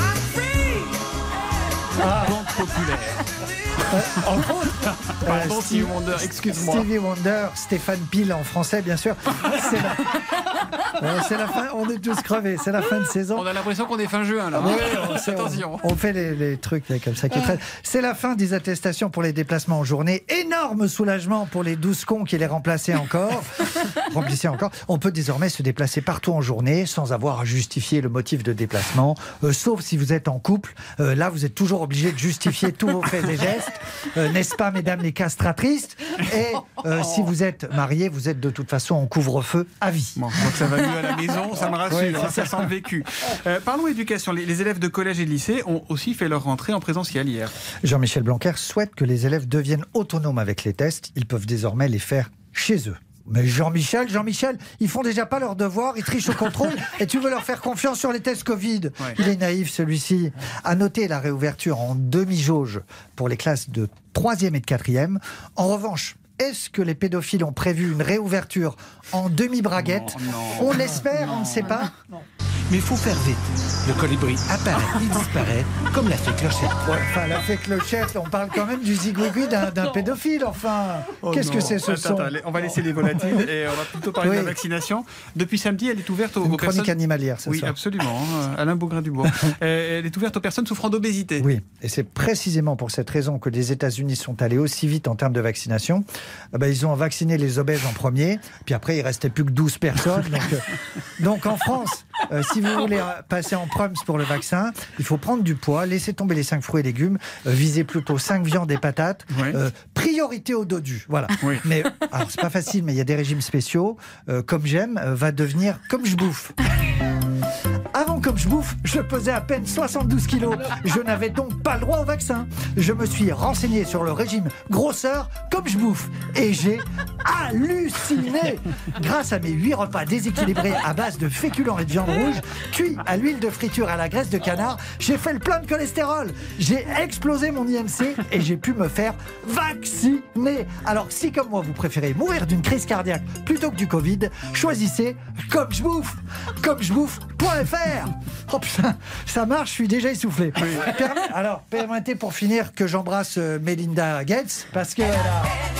Ah, bande populaire. Euh, entre autres, Pardon, euh, Stevie Wonder, excuse-moi. Stevie Wonder, Stéphane Pile en français, bien sûr. C'est la... euh, c'est la fin, on est tous crevés, c'est la fin de saison. On a l'impression qu'on est fin juin, là. Oui, on, Attention. On, on fait les, les trucs là, comme ça qui est très... C'est la fin des attestations pour les déplacements en journée. Énorme soulagement pour les douze cons qui les remplaçaient encore. Remplissaient encore. On peut désormais se déplacer partout en journée sans avoir à justifier le motif de déplacement, euh, sauf si vous êtes en couple. Euh, là, vous êtes toujours obligé de justifier tous vos faits et gestes. Euh, n'est-ce pas, mesdames les castratrices? Et euh, si vous êtes mariés, vous êtes de toute façon en couvre-feu à vie. Bon, donc ça va mieux à la maison, ça me rassure, ouais, ça sent le vécu. Euh, parlons éducation. Les, les élèves de collège et de lycée ont aussi fait leur rentrée en présentiel hier. Jean-Michel Blanquer souhaite que les élèves deviennent autonomes avec les tests. Ils peuvent désormais les faire chez eux. Mais Jean-Michel, Jean-Michel, ils font déjà pas leurs devoirs, ils trichent au contrôle et tu veux leur faire confiance sur les tests Covid. Ouais. Il est naïf celui-ci. À noter la réouverture en demi-jauge pour les classes de troisième et de quatrième. En revanche, est-ce que les pédophiles ont prévu une réouverture en demi-braguette? On l'espère, on ne sait pas. Non. Mais il faut faire vite. Le colibri apparaît, il disparaît, comme l'a fait Clochette. Ouais, enfin, la fée Clochette, on parle quand même du zigouigoui d'un, d'un pédophile, enfin. Oh Qu'est-ce non. que c'est ce Attends, son attends, on va laisser les volatiles et on va plutôt parler Oui. de la vaccination. Depuis samedi, elle est ouverte aux, Une aux chronique personnes... animalière, c'est Oui, ça. absolument. hein, Alain Bougrain-Dubois. Euh, elle est ouverte aux personnes souffrant d'obésité. Oui, et c'est précisément pour cette raison que les États-Unis sont allés aussi vite en termes de vaccination. Eh ben, ils ont vacciné les obèses en premier, puis après il restait plus que douze personnes. Donc, euh, donc en France, euh, si vous voulez euh, passer en prums pour le vaccin, il faut prendre du poids, laisser tomber les cinq fruits et légumes, euh, viser plutôt cinq viandes et patates, Oui. euh, priorité au dodu. Voilà. Oui. Mais alors c'est pas facile, mais il y a des régimes spéciaux. Euh, comme j'aime, euh, va devenir comme je bouffe. Avant Comme je bouffe, je pesais à peine soixante-douze kilos. Je n'avais donc pas le droit au vaccin. Je me suis renseigné sur le régime grosseur Comme je bouffe. Et j'ai halluciné. Grâce à mes huit repas déséquilibrés à base de féculents et de viande rouge, cuits à l'huile de friture et à la graisse de canard, j'ai fait le plein de cholestérol. J'ai explosé mon I M C et j'ai pu me faire vacciner. Alors si comme moi vous préférez mourir d'une crise cardiaque plutôt que du Covid, choisissez Comme je bouffe. Comme je bouffe.fr. Oh putain, ça marche, je suis déjà essoufflé. Oui. Permet, alors, permettez pour finir que j'embrasse euh, Melinda Gates, parce que... a...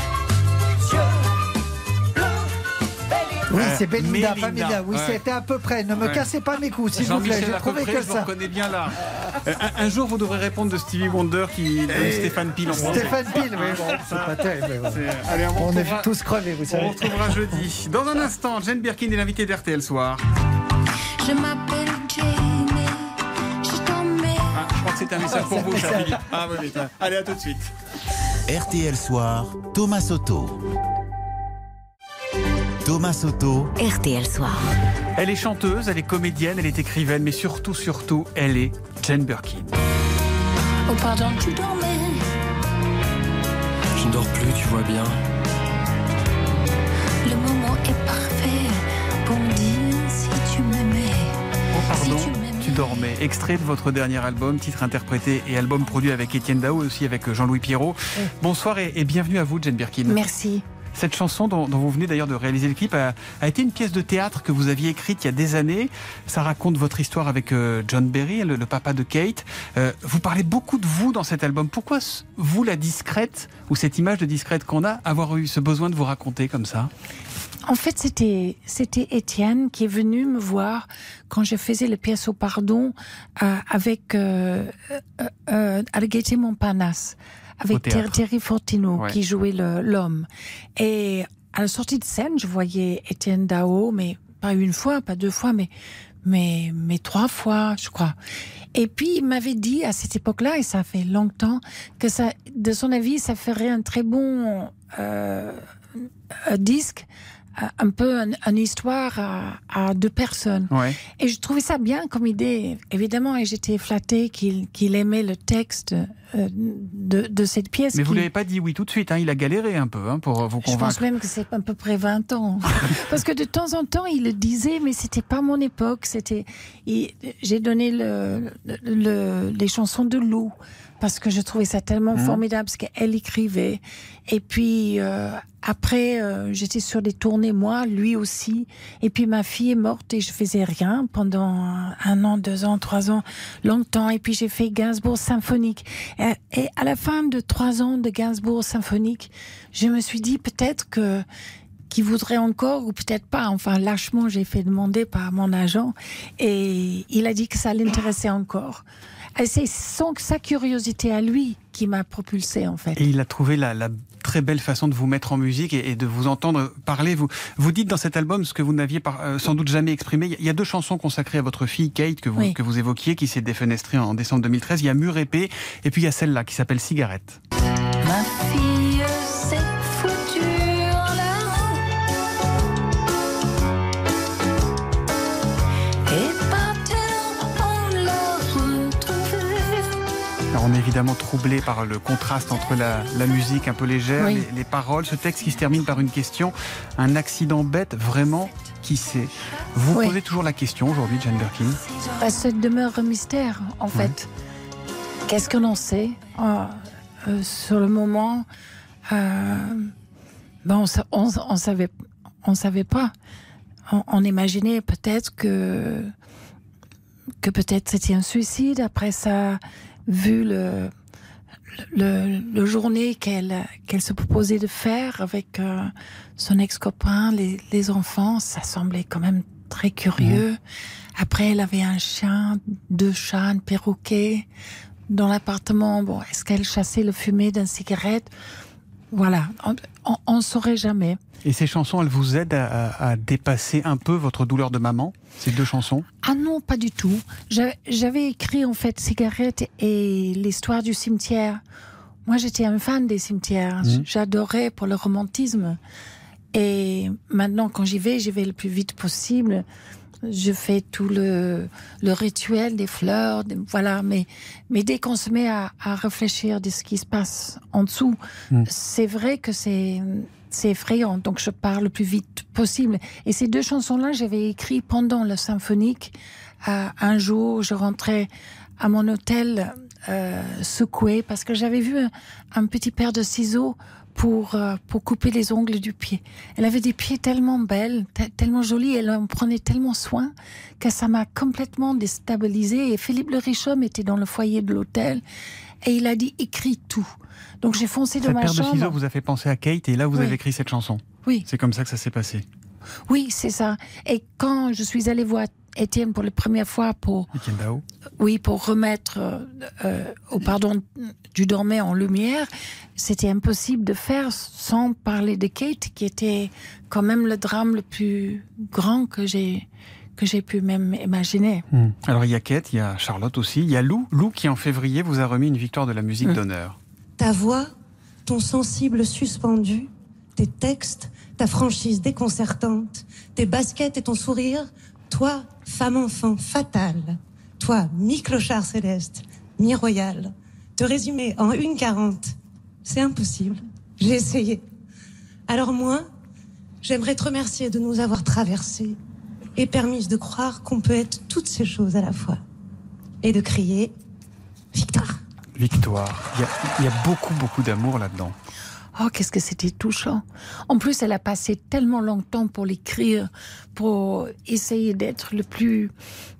Oui, c'est Belinda, Melinda, Familia. Oui, ouais. c'était à peu près. Ne me Ouais. cassez pas mes coups, s'il vous plaît. J'ai Jean-Michel, à peu trouvé près, que je vous ça. reconnais bien là. Euh, un, un jour, vous devrez répondre de Stevie Wonder qui de Stéphane Pile en français. Stéphane Pile, oui, bon, c'est pas terrible. mais bon. C'est- Allez, on On retrouvera- est tous crevés, vous On savez. retrouvera jeudi. Dans un instant, Jane Birkin est l'invitée d'R T L Soir. Je m'appelle Jane, je t'emmène. Ah, je crois que c'est un message pour vous, cher Philippe. Ah oui, oui. Allez, à tout de suite. R T L Soir, Thomas Soto. Thomas Soto. R T L Soir. Elle est chanteuse, elle est comédienne, elle est écrivaine, mais surtout, surtout, elle est Jane Birkin. Oh pardon, tu dormais. Je ne dors plus, tu vois bien. Le moment est parfait pour me dire si tu m'aimais. Oh pardon, Si tu m'aimais. tu dormais. Extrait de votre dernier album, titre interprété et album produit avec Étienne Dao et aussi avec Jean-Louis Pierrot. Bonsoir et, et bienvenue à vous, Jane Birkin. Merci. Cette chanson dont, dont vous venez d'ailleurs de réaliser le clip a, a été une pièce de théâtre que vous aviez écrite il y a des années. Ça raconte votre histoire avec euh, John Berry, le, le papa de Kate. Euh, vous parlez beaucoup de vous dans cet album. Pourquoi ce- vous, la discrète, ou cette image de discrète qu'on a, avoir eu ce besoin de vous raconter comme ça? En fait, c'était c'était Étienne qui est venu me voir quand je faisais les pièces au pardon euh, avec euh, euh, euh, à la Gaîté Montparnasse, avec Au théâtre. Thierry Fortino Ouais. qui jouait le- l'homme. Et à la sortie de scène, je voyais Étienne Dao, mais pas une fois, pas deux fois, mais mais mais trois fois, je crois. Et puis il m'avait dit à cette époque-là, et ça fait longtemps, que ça, de son avis, ça ferait un très bon euh, un disque, un peu une, une histoire à, à deux personnes. Ouais. Et je trouvais ça bien comme idée, évidemment, et j'étais flattée qu'il qu'il aimait le texte euh, de, de cette pièce. Mais vous qui- l'avez pas dit oui tout de suite, hein. Il a galéré un peu hein, pour vous Je pense convaincre. même que c'est à peu près vingt ans. Parce que de temps en temps, il le disait, mais c'était pas mon époque. C'était, il- j'ai donné le, le- les chansons de Lou. Parce que je trouvais ça tellement Mmh. formidable, ce qu'elle écrivait. Et puis, euh, après, euh, j'étais sur des tournées, moi, lui aussi. Et puis, ma fille est morte et je faisais rien pendant un, un an, deux ans, trois ans, longtemps. Et puis, j'ai fait Gainsbourg symphonique. Et, et à la fin de trois ans de Gainsbourg symphonique, je me suis dit peut-être que qu'il voudrait encore ou peut-être pas. Enfin, lâchement, j'ai fait demander par mon agent et il a dit que ça l'intéressait encore. Et c'est son, sa curiosité à lui qui m'a propulsée, en fait. Et il a trouvé la, la très belle façon de vous mettre en musique et, et de vous entendre parler. Vous, vous dites dans cet album ce que vous n'aviez par- euh, sans doute jamais exprimé. Il y a deux chansons consacrées à votre fille Kate que vous, Oui. que vous évoquiez, qui s'est défenestrée en décembre deux mille treize. Il y a Mur épais et puis il y a celle-là qui s'appelle Cigarette. Ma fille s'est foutue en l'amour et maintenant on l'a retrouvée. Alors on est évidemment troublé par le contraste entre la, la musique un peu légère, Oui. les, les paroles, ce texte qui se termine par une question. Un accident bête, vraiment, qui sait? Vous Oui. posez toujours la question aujourd'hui, Jane Birkin. Bah, ça demeure un mystère, en fait. Qu'est-ce que l'on sait euh, euh, sur le moment euh, ben on, sa- on, on savait, on savait pas. On, on imaginait peut-être que que peut-être c'était un suicide. Après ça, vu le, le, le journée qu'elle, qu'elle se proposait de faire avec euh, son ex-copain, les, les enfants, ça semblait quand même très curieux. Mmh. Après, elle avait un chien, deux chats, un perroquet dans l'appartement. Bon, est-ce qu'elle chassait le fumet d'une cigarette ? Voilà, on ne saurait jamais. Et ces chansons, elles vous aident à, à, à dépasser un peu votre douleur de maman, ces deux chansons ? Ah non, pas du tout. J'avais, j'avais écrit en fait Cigarette et l'histoire du cimetière. Moi, j'étais un fan des cimetières. Mmh. J'adorais pour le romantisme. Et maintenant, quand j'y vais, j'y vais le plus vite possible. Je fais tout le, le rituel des fleurs, des, voilà. Mais, mais dès qu'on se met à, à réfléchir de ce qui se passe en dessous, mmh. c'est vrai que c'est, c'est effrayant. Donc, je pars le plus vite possible. Et ces deux chansons-là, j'avais écrit pendant le symphonique. Euh, un jour, je rentrais à mon hôtel euh, secouée parce que j'avais vu un, un petit paire de ciseaux pour, euh, pour couper les ongles du pied. Elle avait des pieds tellement belles, t- tellement jolis, elle en prenait tellement soin que ça m'a complètement déstabilisée. Et Philippe le Richomme était dans le foyer de l'hôtel et il a dit « écris tout ». Donc j'ai foncé dans ma chambre. Cette paire de ciseaux vous a fait penser à Kate et là vous oui. avez écrit cette chanson. Oui. C'est comme ça que ça s'est passé. Oui, c'est ça. Et quand je suis allée voir Étienne pour la première fois pour... Étienne Dao. Oui, pour remettre euh, au pardon du Dormait en lumière, c'était impossible de faire sans parler de Kate, qui était quand même le drame le plus grand que j'ai que j'ai pu même imaginer. Mmh. Alors il y a Kate, il y a Charlotte aussi, il y a Lou, Lou qui en février vous a remis une victoire de la musique mmh. d'honneur. Ta voix, ton sensible suspendu, tes textes, ta franchise déconcertante, tes baskets et ton sourire, toi, femme-enfant fatale, toi, mi-clochard céleste, mi-royal, te résumer en une quarante, c'est impossible. J'ai essayé. Alors moi, j'aimerais te remercier de nous avoir traversés et permis de croire qu'on peut être toutes ces choses à la fois. Et de crier « Victoire !» Victoire. Il y a, il y a beaucoup, beaucoup d'amour là-dedans. Oh, qu'est-ce que c'était touchant. En plus, elle a passé tellement longtemps pour l'écrire, pour essayer d'être le plus,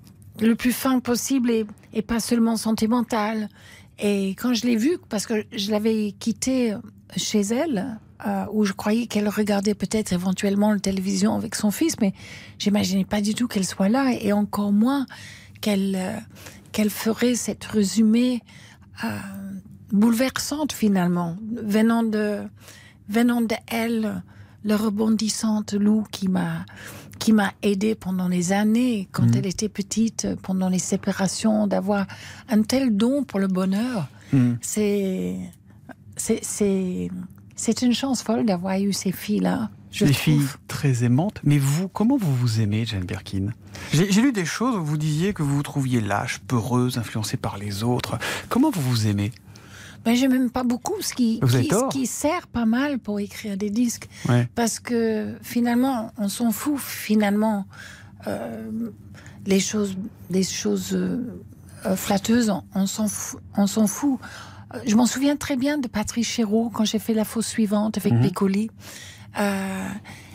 le plus fin possible et, et pas seulement sentimental. Et quand je l'ai vue, parce que je l'avais quittée chez elle, euh, où je croyais qu'elle regardait peut-être éventuellement la télévision avec son fils, mais j'imaginais pas du tout qu'elle soit là, et encore moins qu'elle, euh, qu'elle ferait cette résumé euh, bouleversante finalement, venant de, venant de elle, le rebondissante Lou qui m'a, qui m'a aidée pendant des années, quand mmh. elle était petite, pendant les séparations, d'avoir un tel don pour le bonheur. Mmh. C'est, c'est, c'est, c'est une chance folle d'avoir eu ces filles-là. Des filles très aimantes. Mais vous, comment vous vous aimez, Jane Birkin ? J'ai, j'ai lu des choses où vous disiez que vous vous trouviez lâche, peureuse, influencée par les autres. Comment vous vous aimez ? Ben, je n'aime pas beaucoup, ce qui, qui, ce qui sert pas mal pour écrire des disques. Ouais. Parce que finalement, on s'en fout. Finalement, euh, les choses, les choses euh, flatteuses, on, on, s'en fout, on s'en fout. Je m'en souviens très bien de Patrice Chéreau, quand j'ai fait la fausse suivante avec mmh. Pécoli. Euh,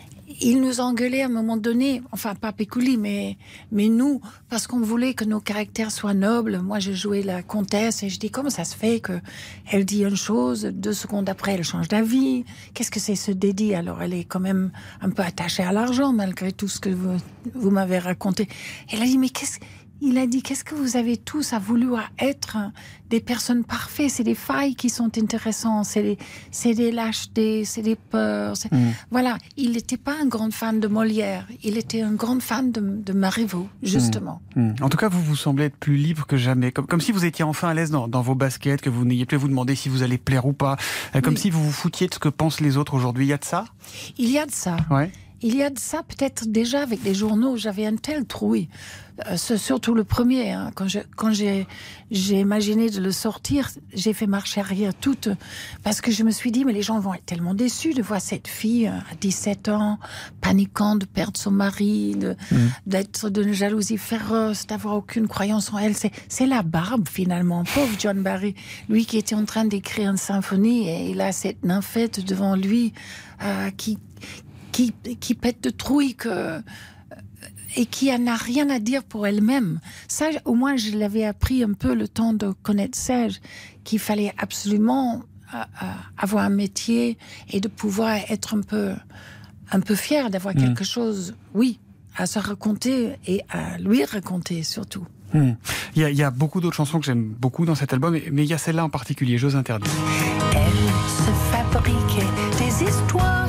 il nous engueulait à un moment donné, enfin pas Péculi, mais, mais nous, parce qu'on voulait que nos caractères soient nobles. Moi, j'ai joué la comtesse et je dis comment ça se fait qu'elle dit une chose, deux secondes après, elle change d'avis. Qu'est-ce que c'est ce dédit ? Alors, elle est quand même un peu attachée à l'argent, malgré tout ce que vous, vous m'avez raconté. Elle a dit, mais qu'est-ce Il a dit, qu'est-ce que vous avez tous à vouloir être des personnes parfaites ? C'est des failles qui sont intéressantes, c'est des, c'est des lâchetés, c'est des peurs. C'est... Mmh. Voilà, il n'était pas un grand fan de Molière, il était un grand fan de, de Marivaux, justement. Mmh. Mmh. En tout cas, vous vous semblez être plus libre que jamais, comme, comme si vous étiez enfin à l'aise dans, dans vos baskets, que vous n'ayez plus à vous demander si vous allez plaire ou pas, comme oui. si vous vous foutiez de ce que pensent les autres aujourd'hui. Il y a de ça ? Il y a de ça. Ouais. Il y a de ça peut-être déjà avec les journaux. J'avais un tel trouille, euh, surtout le premier. Hein. Quand, je, quand j'ai, j'ai imaginé de le sortir, j'ai fait marche arrière toute. Parce que je me suis dit, mais les gens vont être tellement déçus de voir cette fille à dix-sept ans, paniquant de perdre son mari, de, mmh. d'être d'une jalousie féroce, d'avoir aucune croyance en elle. C'est, c'est la barbe finalement. Pauvre John Barry, lui qui était en train d'écrire une symphonie et il a cette nymphette devant lui euh, qui... Qui, qui pète de trouille que... et qui n'a rien à dire pour elle-même. Ça, au moins, je l'avais appris un peu le temps de connaître Serge, qu'il fallait absolument euh, euh, avoir un métier et de pouvoir être un peu, un peu fier d'avoir mmh. quelque chose, oui, à se raconter et à lui raconter surtout. Mmh. Il y a, il y a beaucoup d'autres chansons que j'aime beaucoup dans cet album, mais il y a celle-là en particulier, Jeux interdits. Elle se fabriquait des histoires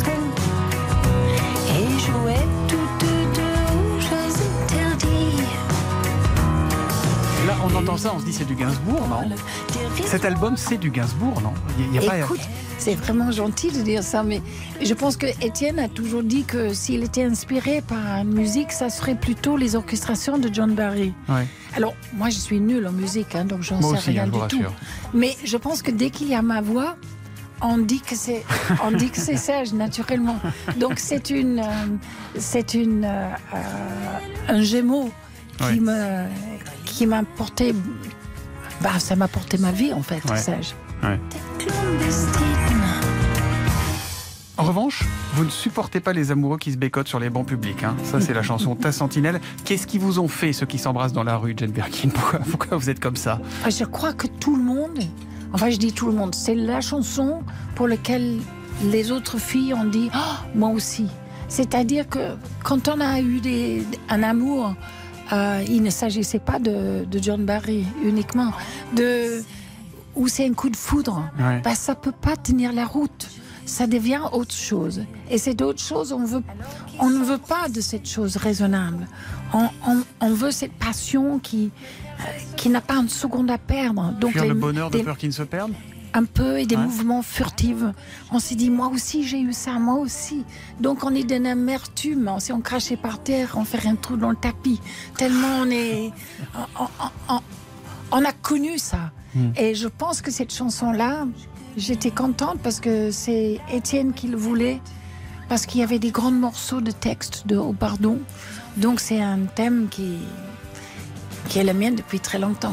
et jouait toutes deux aux Jeux interdits. Là, on entend ça, on se dit c'est du Gainsbourg, non? Cet album, c'est du Gainsbourg, non? Il y a, il y a Écoute, pas... c'est vraiment gentil de dire ça, mais je pense que Étienne a toujours dit que s'il était inspiré par une musique, ça serait plutôt les orchestrations de John Barry. Ouais. Alors, moi, je suis nulle en musique, hein, donc j'en moi sais aussi, rien hein, du tout. Mais je pense que dès qu'il y a ma voix, on dit que c'est, on dit que c'est Serge, naturellement. Donc, c'est une, euh, c'est une, euh, un gémeau qui ouais. me, qui m'a porté, bah, ça m'a porté ma vie, en fait, ouais. Serge. Ouais. En revanche, vous ne supportez pas les amoureux qui se bécotent sur les bancs publics. Hein. Ça, c'est la chanson Ta Sentinelle. Qu'est-ce qu'ils vous ont fait, ceux qui s'embrassent dans la rue, Jane Birkin? Pourquoi, pourquoi vous êtes comme ça? Je crois que tout le monde, enfin je dis tout le monde, c'est la chanson pour laquelle les autres filles ont dit oh, « moi aussi ». C'est-à-dire que quand on a eu des, un amour, euh, il ne s'agissait pas de, de John Barry uniquement, de, où c'est un coup de foudre. Ouais. Bah, ça ne peut pas tenir la route. Ça devient autre chose. Et cette autre chose, on, veut, on ne veut pas de cette chose raisonnable. On, on, on veut cette passion qui, euh, qui n'a pas une seconde à perdre. Donc Fuir les, le bonheur de des, peur qu'il ne se perde? Un peu, et des ouais. mouvements furtifs. On s'est dit, moi aussi, j'ai eu ça, moi aussi. Donc on est d'une amertume. Si on crachait par terre, on fait un trou dans le tapis. Tellement on est... On, on, on, on a connu ça. Mm. Et je pense que cette chanson-là... J'étais contente parce que c'est Étienne qui le voulait, parce qu'il y avait des grands morceaux de texte de Oh Pardon. Donc c'est un thème qui, qui est le mien depuis très longtemps.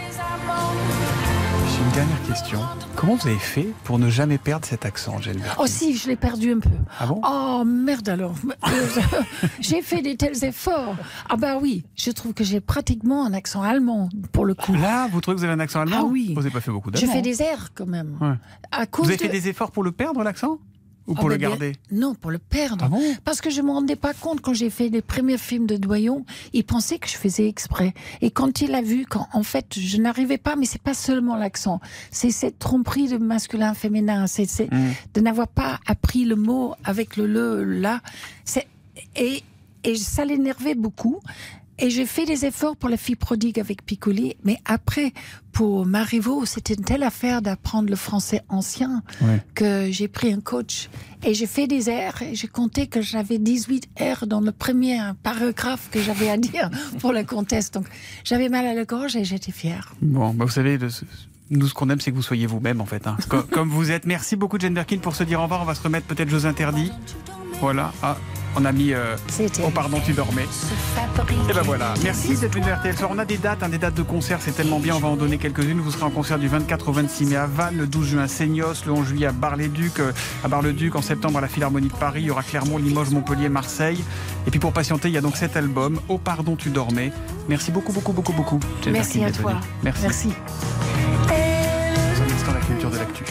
J'ai une dernière question. Comment vous avez fait pour ne jamais perdre cet accent, Jane Birkin? Oh si, je l'ai perdu un peu. Ah bon? Oh merde alors. J'ai fait des tels efforts. Ah bah oui, je trouve que j'ai pratiquement un accent allemand pour le coup. Là, vous trouvez que vous avez un accent allemand? Ah oui. Vous n'avez pas fait beaucoup d'allemand. Je fais des airs quand même. Ouais. À cause vous avez de... fait des efforts pour le perdre, l'accent? Ou pour oh le bah garder? bien... Non, pour le perdre. Ah bon? Parce que je ne me rendais pas compte quand j'ai fait les premiers films de Doyon, il pensait que je faisais exprès. Et quand il a vu qu'en fait, je n'arrivais pas, mais c'est pas seulement l'accent, c'est cette tromperie de masculin-féminin, c'est, c'est mmh. de n'avoir pas appris le mot avec le le, là. C'est... Et, et ça l'énervait beaucoup. Et j'ai fait des efforts pour La Fille prodigue avec Piccoli, mais après, pour Marivaux, c'était une telle affaire d'apprendre le français ancien ouais. que j'ai pris un coach et j'ai fait des airs et j'ai compté que j'avais dix-huit airs dans le premier paragraphe que j'avais à dire pour la comtesse. Donc j'avais mal à la gorge et j'étais fière. Bon, bah vous savez, de ce... nous ce qu'on aime c'est que vous soyez vous-même en fait. Hein. Comme, comme vous êtes. Merci beaucoup Jane Birkin pour se dire au revoir. On va se remettre peut-être Jeux interdits. Voilà. Ah. On a mis euh, Oh pardon tu dormais. Et ben voilà, merci d'être venu à R T L Soir. On a des dates, hein, des dates de concert, c'est tellement bien, on va en donner quelques-unes. Vous serez en concert du vingt-quatre au vingt-six mai à Vannes, le douze juin à Seignos, le onze juillet à Bar-les-Ducs, euh, à Bar-le-Duc, en septembre à la Philharmonie de Paris, il y aura Clermont, Limoges, Montpellier, Marseille. Et puis pour patienter, il y a donc cet album, Oh pardon tu dormais. Merci beaucoup, beaucoup, beaucoup, beaucoup. Merci à toi. Merci. Merci. Dans un instant, la culture de l'actu.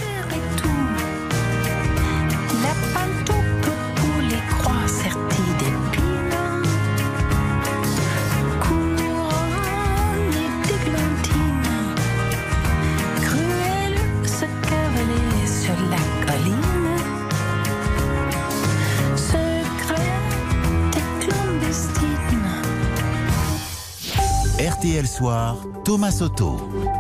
R T L Soir, Thomas Soto.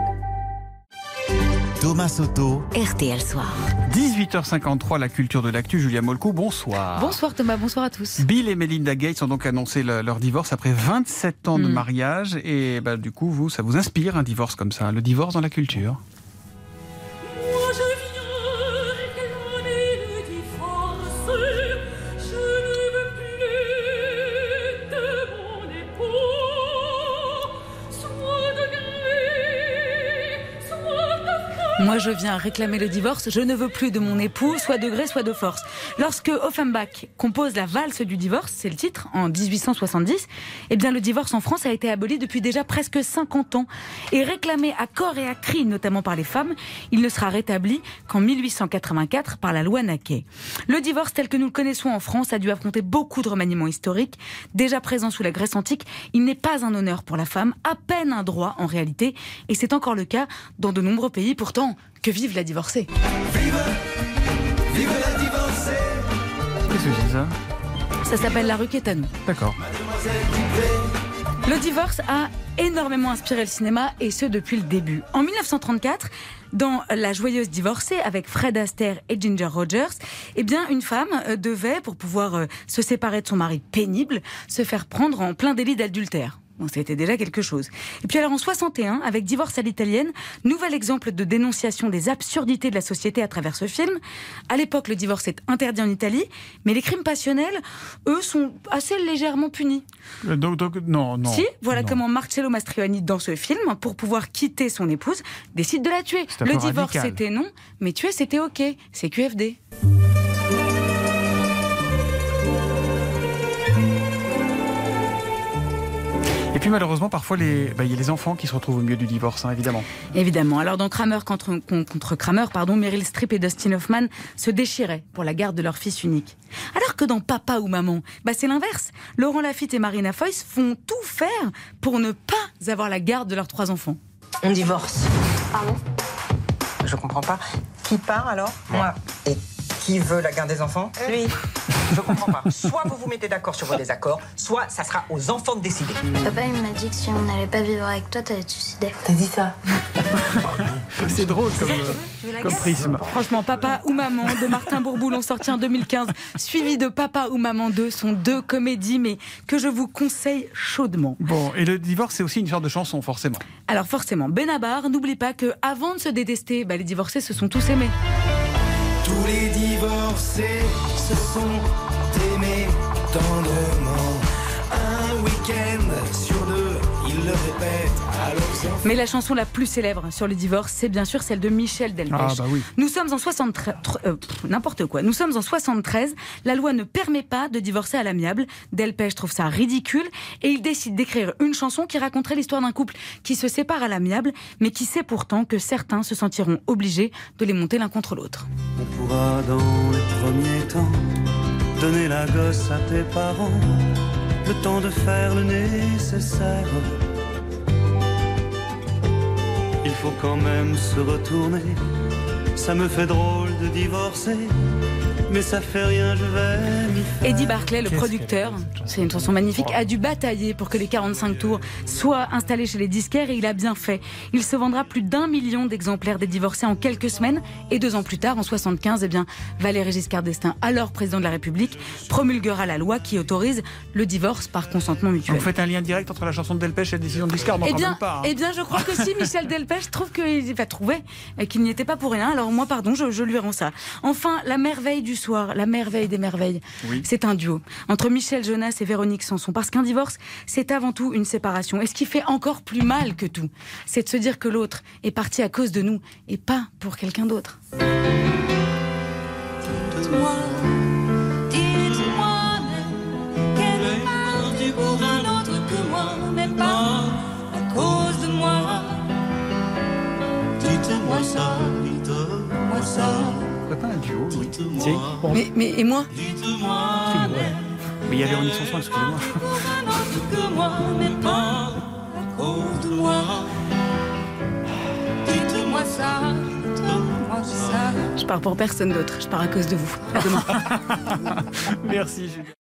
Thomas Soto. R T L Soir. dix-huit heures cinquante-trois, la culture de l'actu. Julia Molcou, bonsoir. Bonsoir Thomas, bonsoir à tous. Bill et Melinda Gates ont donc annoncé le, leur divorce après vingt-sept ans mmh. de mariage. Et bah, du coup, vous, ça vous inspire un divorce comme ça, le divorce dans la culture? Moi, je viens réclamer le divorce. Je ne veux plus de mon époux, soit de gré, soit de force. Lorsque Offenbach compose la valse du divorce, c'est le titre, en dix-huit cent soixante-dix, eh bien, le divorce en France a été aboli depuis déjà presque cinquante ans. Et réclamé à corps et à cri, notamment par les femmes, il ne sera rétabli qu'en mille huit cent quatre-vingt-quatre par la loi Naquet. Le divorce tel que nous le connaissons en France a dû affronter beaucoup de remaniements historiques. Déjà présent sous la Grèce antique, il n'est pas un honneur pour la femme, à peine un droit en réalité. Et c'est encore le cas dans de nombreux pays. Pourtant, que vive la divorcée. Vive, vive la divorcée. Qu'est-ce que c'est ça? Ça s'appelle La rue Quétanou. D'accord. Le divorce a énormément inspiré le cinéma, et ce depuis le début. En mille neuf cent trente-quatre, dans La joyeuse divorcée, avec Fred Astaire et Ginger Rogers, eh bien, une femme devait, pour pouvoir se séparer de son mari pénible, se faire prendre en plein délit d'adultère. Bon, c'était déjà quelque chose. Et puis alors en soixante et un, avec Divorce à l'italienne, nouvel exemple de dénonciation des absurdités de la société à travers ce film. À l'époque, le divorce est interdit en Italie, mais les crimes passionnels, eux, sont assez légèrement punis. Donc, donc non, non. Si, voilà non. comment Marcello Mastroianni, dans ce film, pour pouvoir quitter son épouse, décide de la tuer. C'est un Le peu divorce, radical. c'était non, mais tuer, c'était ok. C'est Q F D. Et puis malheureusement, parfois, les... bah, il y a les enfants qui se retrouvent au milieu du divorce, hein, évidemment. Évidemment. Alors dans Kramer contre, contre Kramer, pardon, Meryl Streep et Dustin Hoffman se déchiraient pour la garde de leur fils unique. Alors que dans Papa ou Maman, bah c'est l'inverse. Laurent Lafitte et Marina Foïs font tout faire pour ne pas avoir la garde de leurs trois enfants. On divorce. Pardon ? Je comprends pas. Qui part alors ? Moi. Et qui veut la garde des enfants ? Lui. Je comprends pas. Soit vous vous mettez d'accord sur vos désaccords, soit ça sera aux enfants de décider. Papa, il m'a dit que si on n'allait pas vivre avec toi, t'allais te suicider. T'as dit ça ? C'est drôle comme, euh, comme prisme. Franchement, Papa ou Maman de Martin Bourboulon, sorti en deux mille quinze, suivi de Papa ou Maman deux, sont deux comédies, mais que je vous conseille chaudement. Bon, et le divorce, c'est aussi une sorte de chanson, forcément. Alors forcément, Benabar, n'oublie pas que avant de se détester, bah, les divorcés se sont tous aimés. Tous les divorcés se sont aimés tendrement. Un week-end sur deux, ils le répètent à leurs enfants. Mais la chanson la plus célèbre sur le divorce, c'est bien sûr celle de Michel Delpech. Ah bah oui. Nous sommes en soixante-treize, euh, pff, n'importe quoi. Nous sommes en soixante-treize. La loi ne permet pas de divorcer à l'amiable. Delpech trouve ça ridicule et il décide d'écrire une chanson qui raconterait l'histoire d'un couple qui se sépare à l'amiable, mais qui sait pourtant que certains se sentiront obligés de les monter l'un contre l'autre. On pourra dans les premiers temps donner la gosse à tes parents, le temps de faire le nécessaire. Il faut quand même se retourner. Ça me fait drôle de divorcer, mais ça fait rien, je vais m'y faire. Eddie Barclay, le producteur, c'est une chanson magnifique, a dû batailler pour que les quarante-cinq tours soient installés chez les disquaires, et il a bien fait. Il se vendra plus d'un million d'exemplaires des divorcés en quelques semaines, et deux ans plus tard, en soixante-quinze, eh bien, Valéry Giscard d'Estaing, alors président de la République, promulguera la loi qui autorise le divorce par consentement mutuel. Vous faites un lien direct entre la chanson de Delpech et la décision de Giscard, non, Eh quand bien, même pas. Hein. eh bien, je crois que si Michel Delpech trouve qu'il va trouver qu'il n'y était pas pour rien, alors moi, pardon, je, je lui rends ça. Enfin, la merveille du soir, la merveille des merveilles, oui. C'est un duo entre Michel Jonas et Véronique Sanson, parce qu'un divorce, c'est avant tout une séparation. Et ce qui fait encore plus mal que tout, c'est de se dire que l'autre est parti à cause de nous et pas pour quelqu'un d'autre. Dites-moi, dites-moi même qu'elle est partie pour un autre que moi, mais pas à cause de moi. Dites-moi ça, dites-moi ça. C'est pas un duo, oui. Si. Mais, mais et moi Dites-moi même. Mais il y a Véronique Sanson, excusez-moi. Pour un autre que moi, mais pas à cause de moi. Dites-moi ça, dites-moi ça. Je pars pour personne d'autre, je pars à cause de vous. À demain. Merci Julie.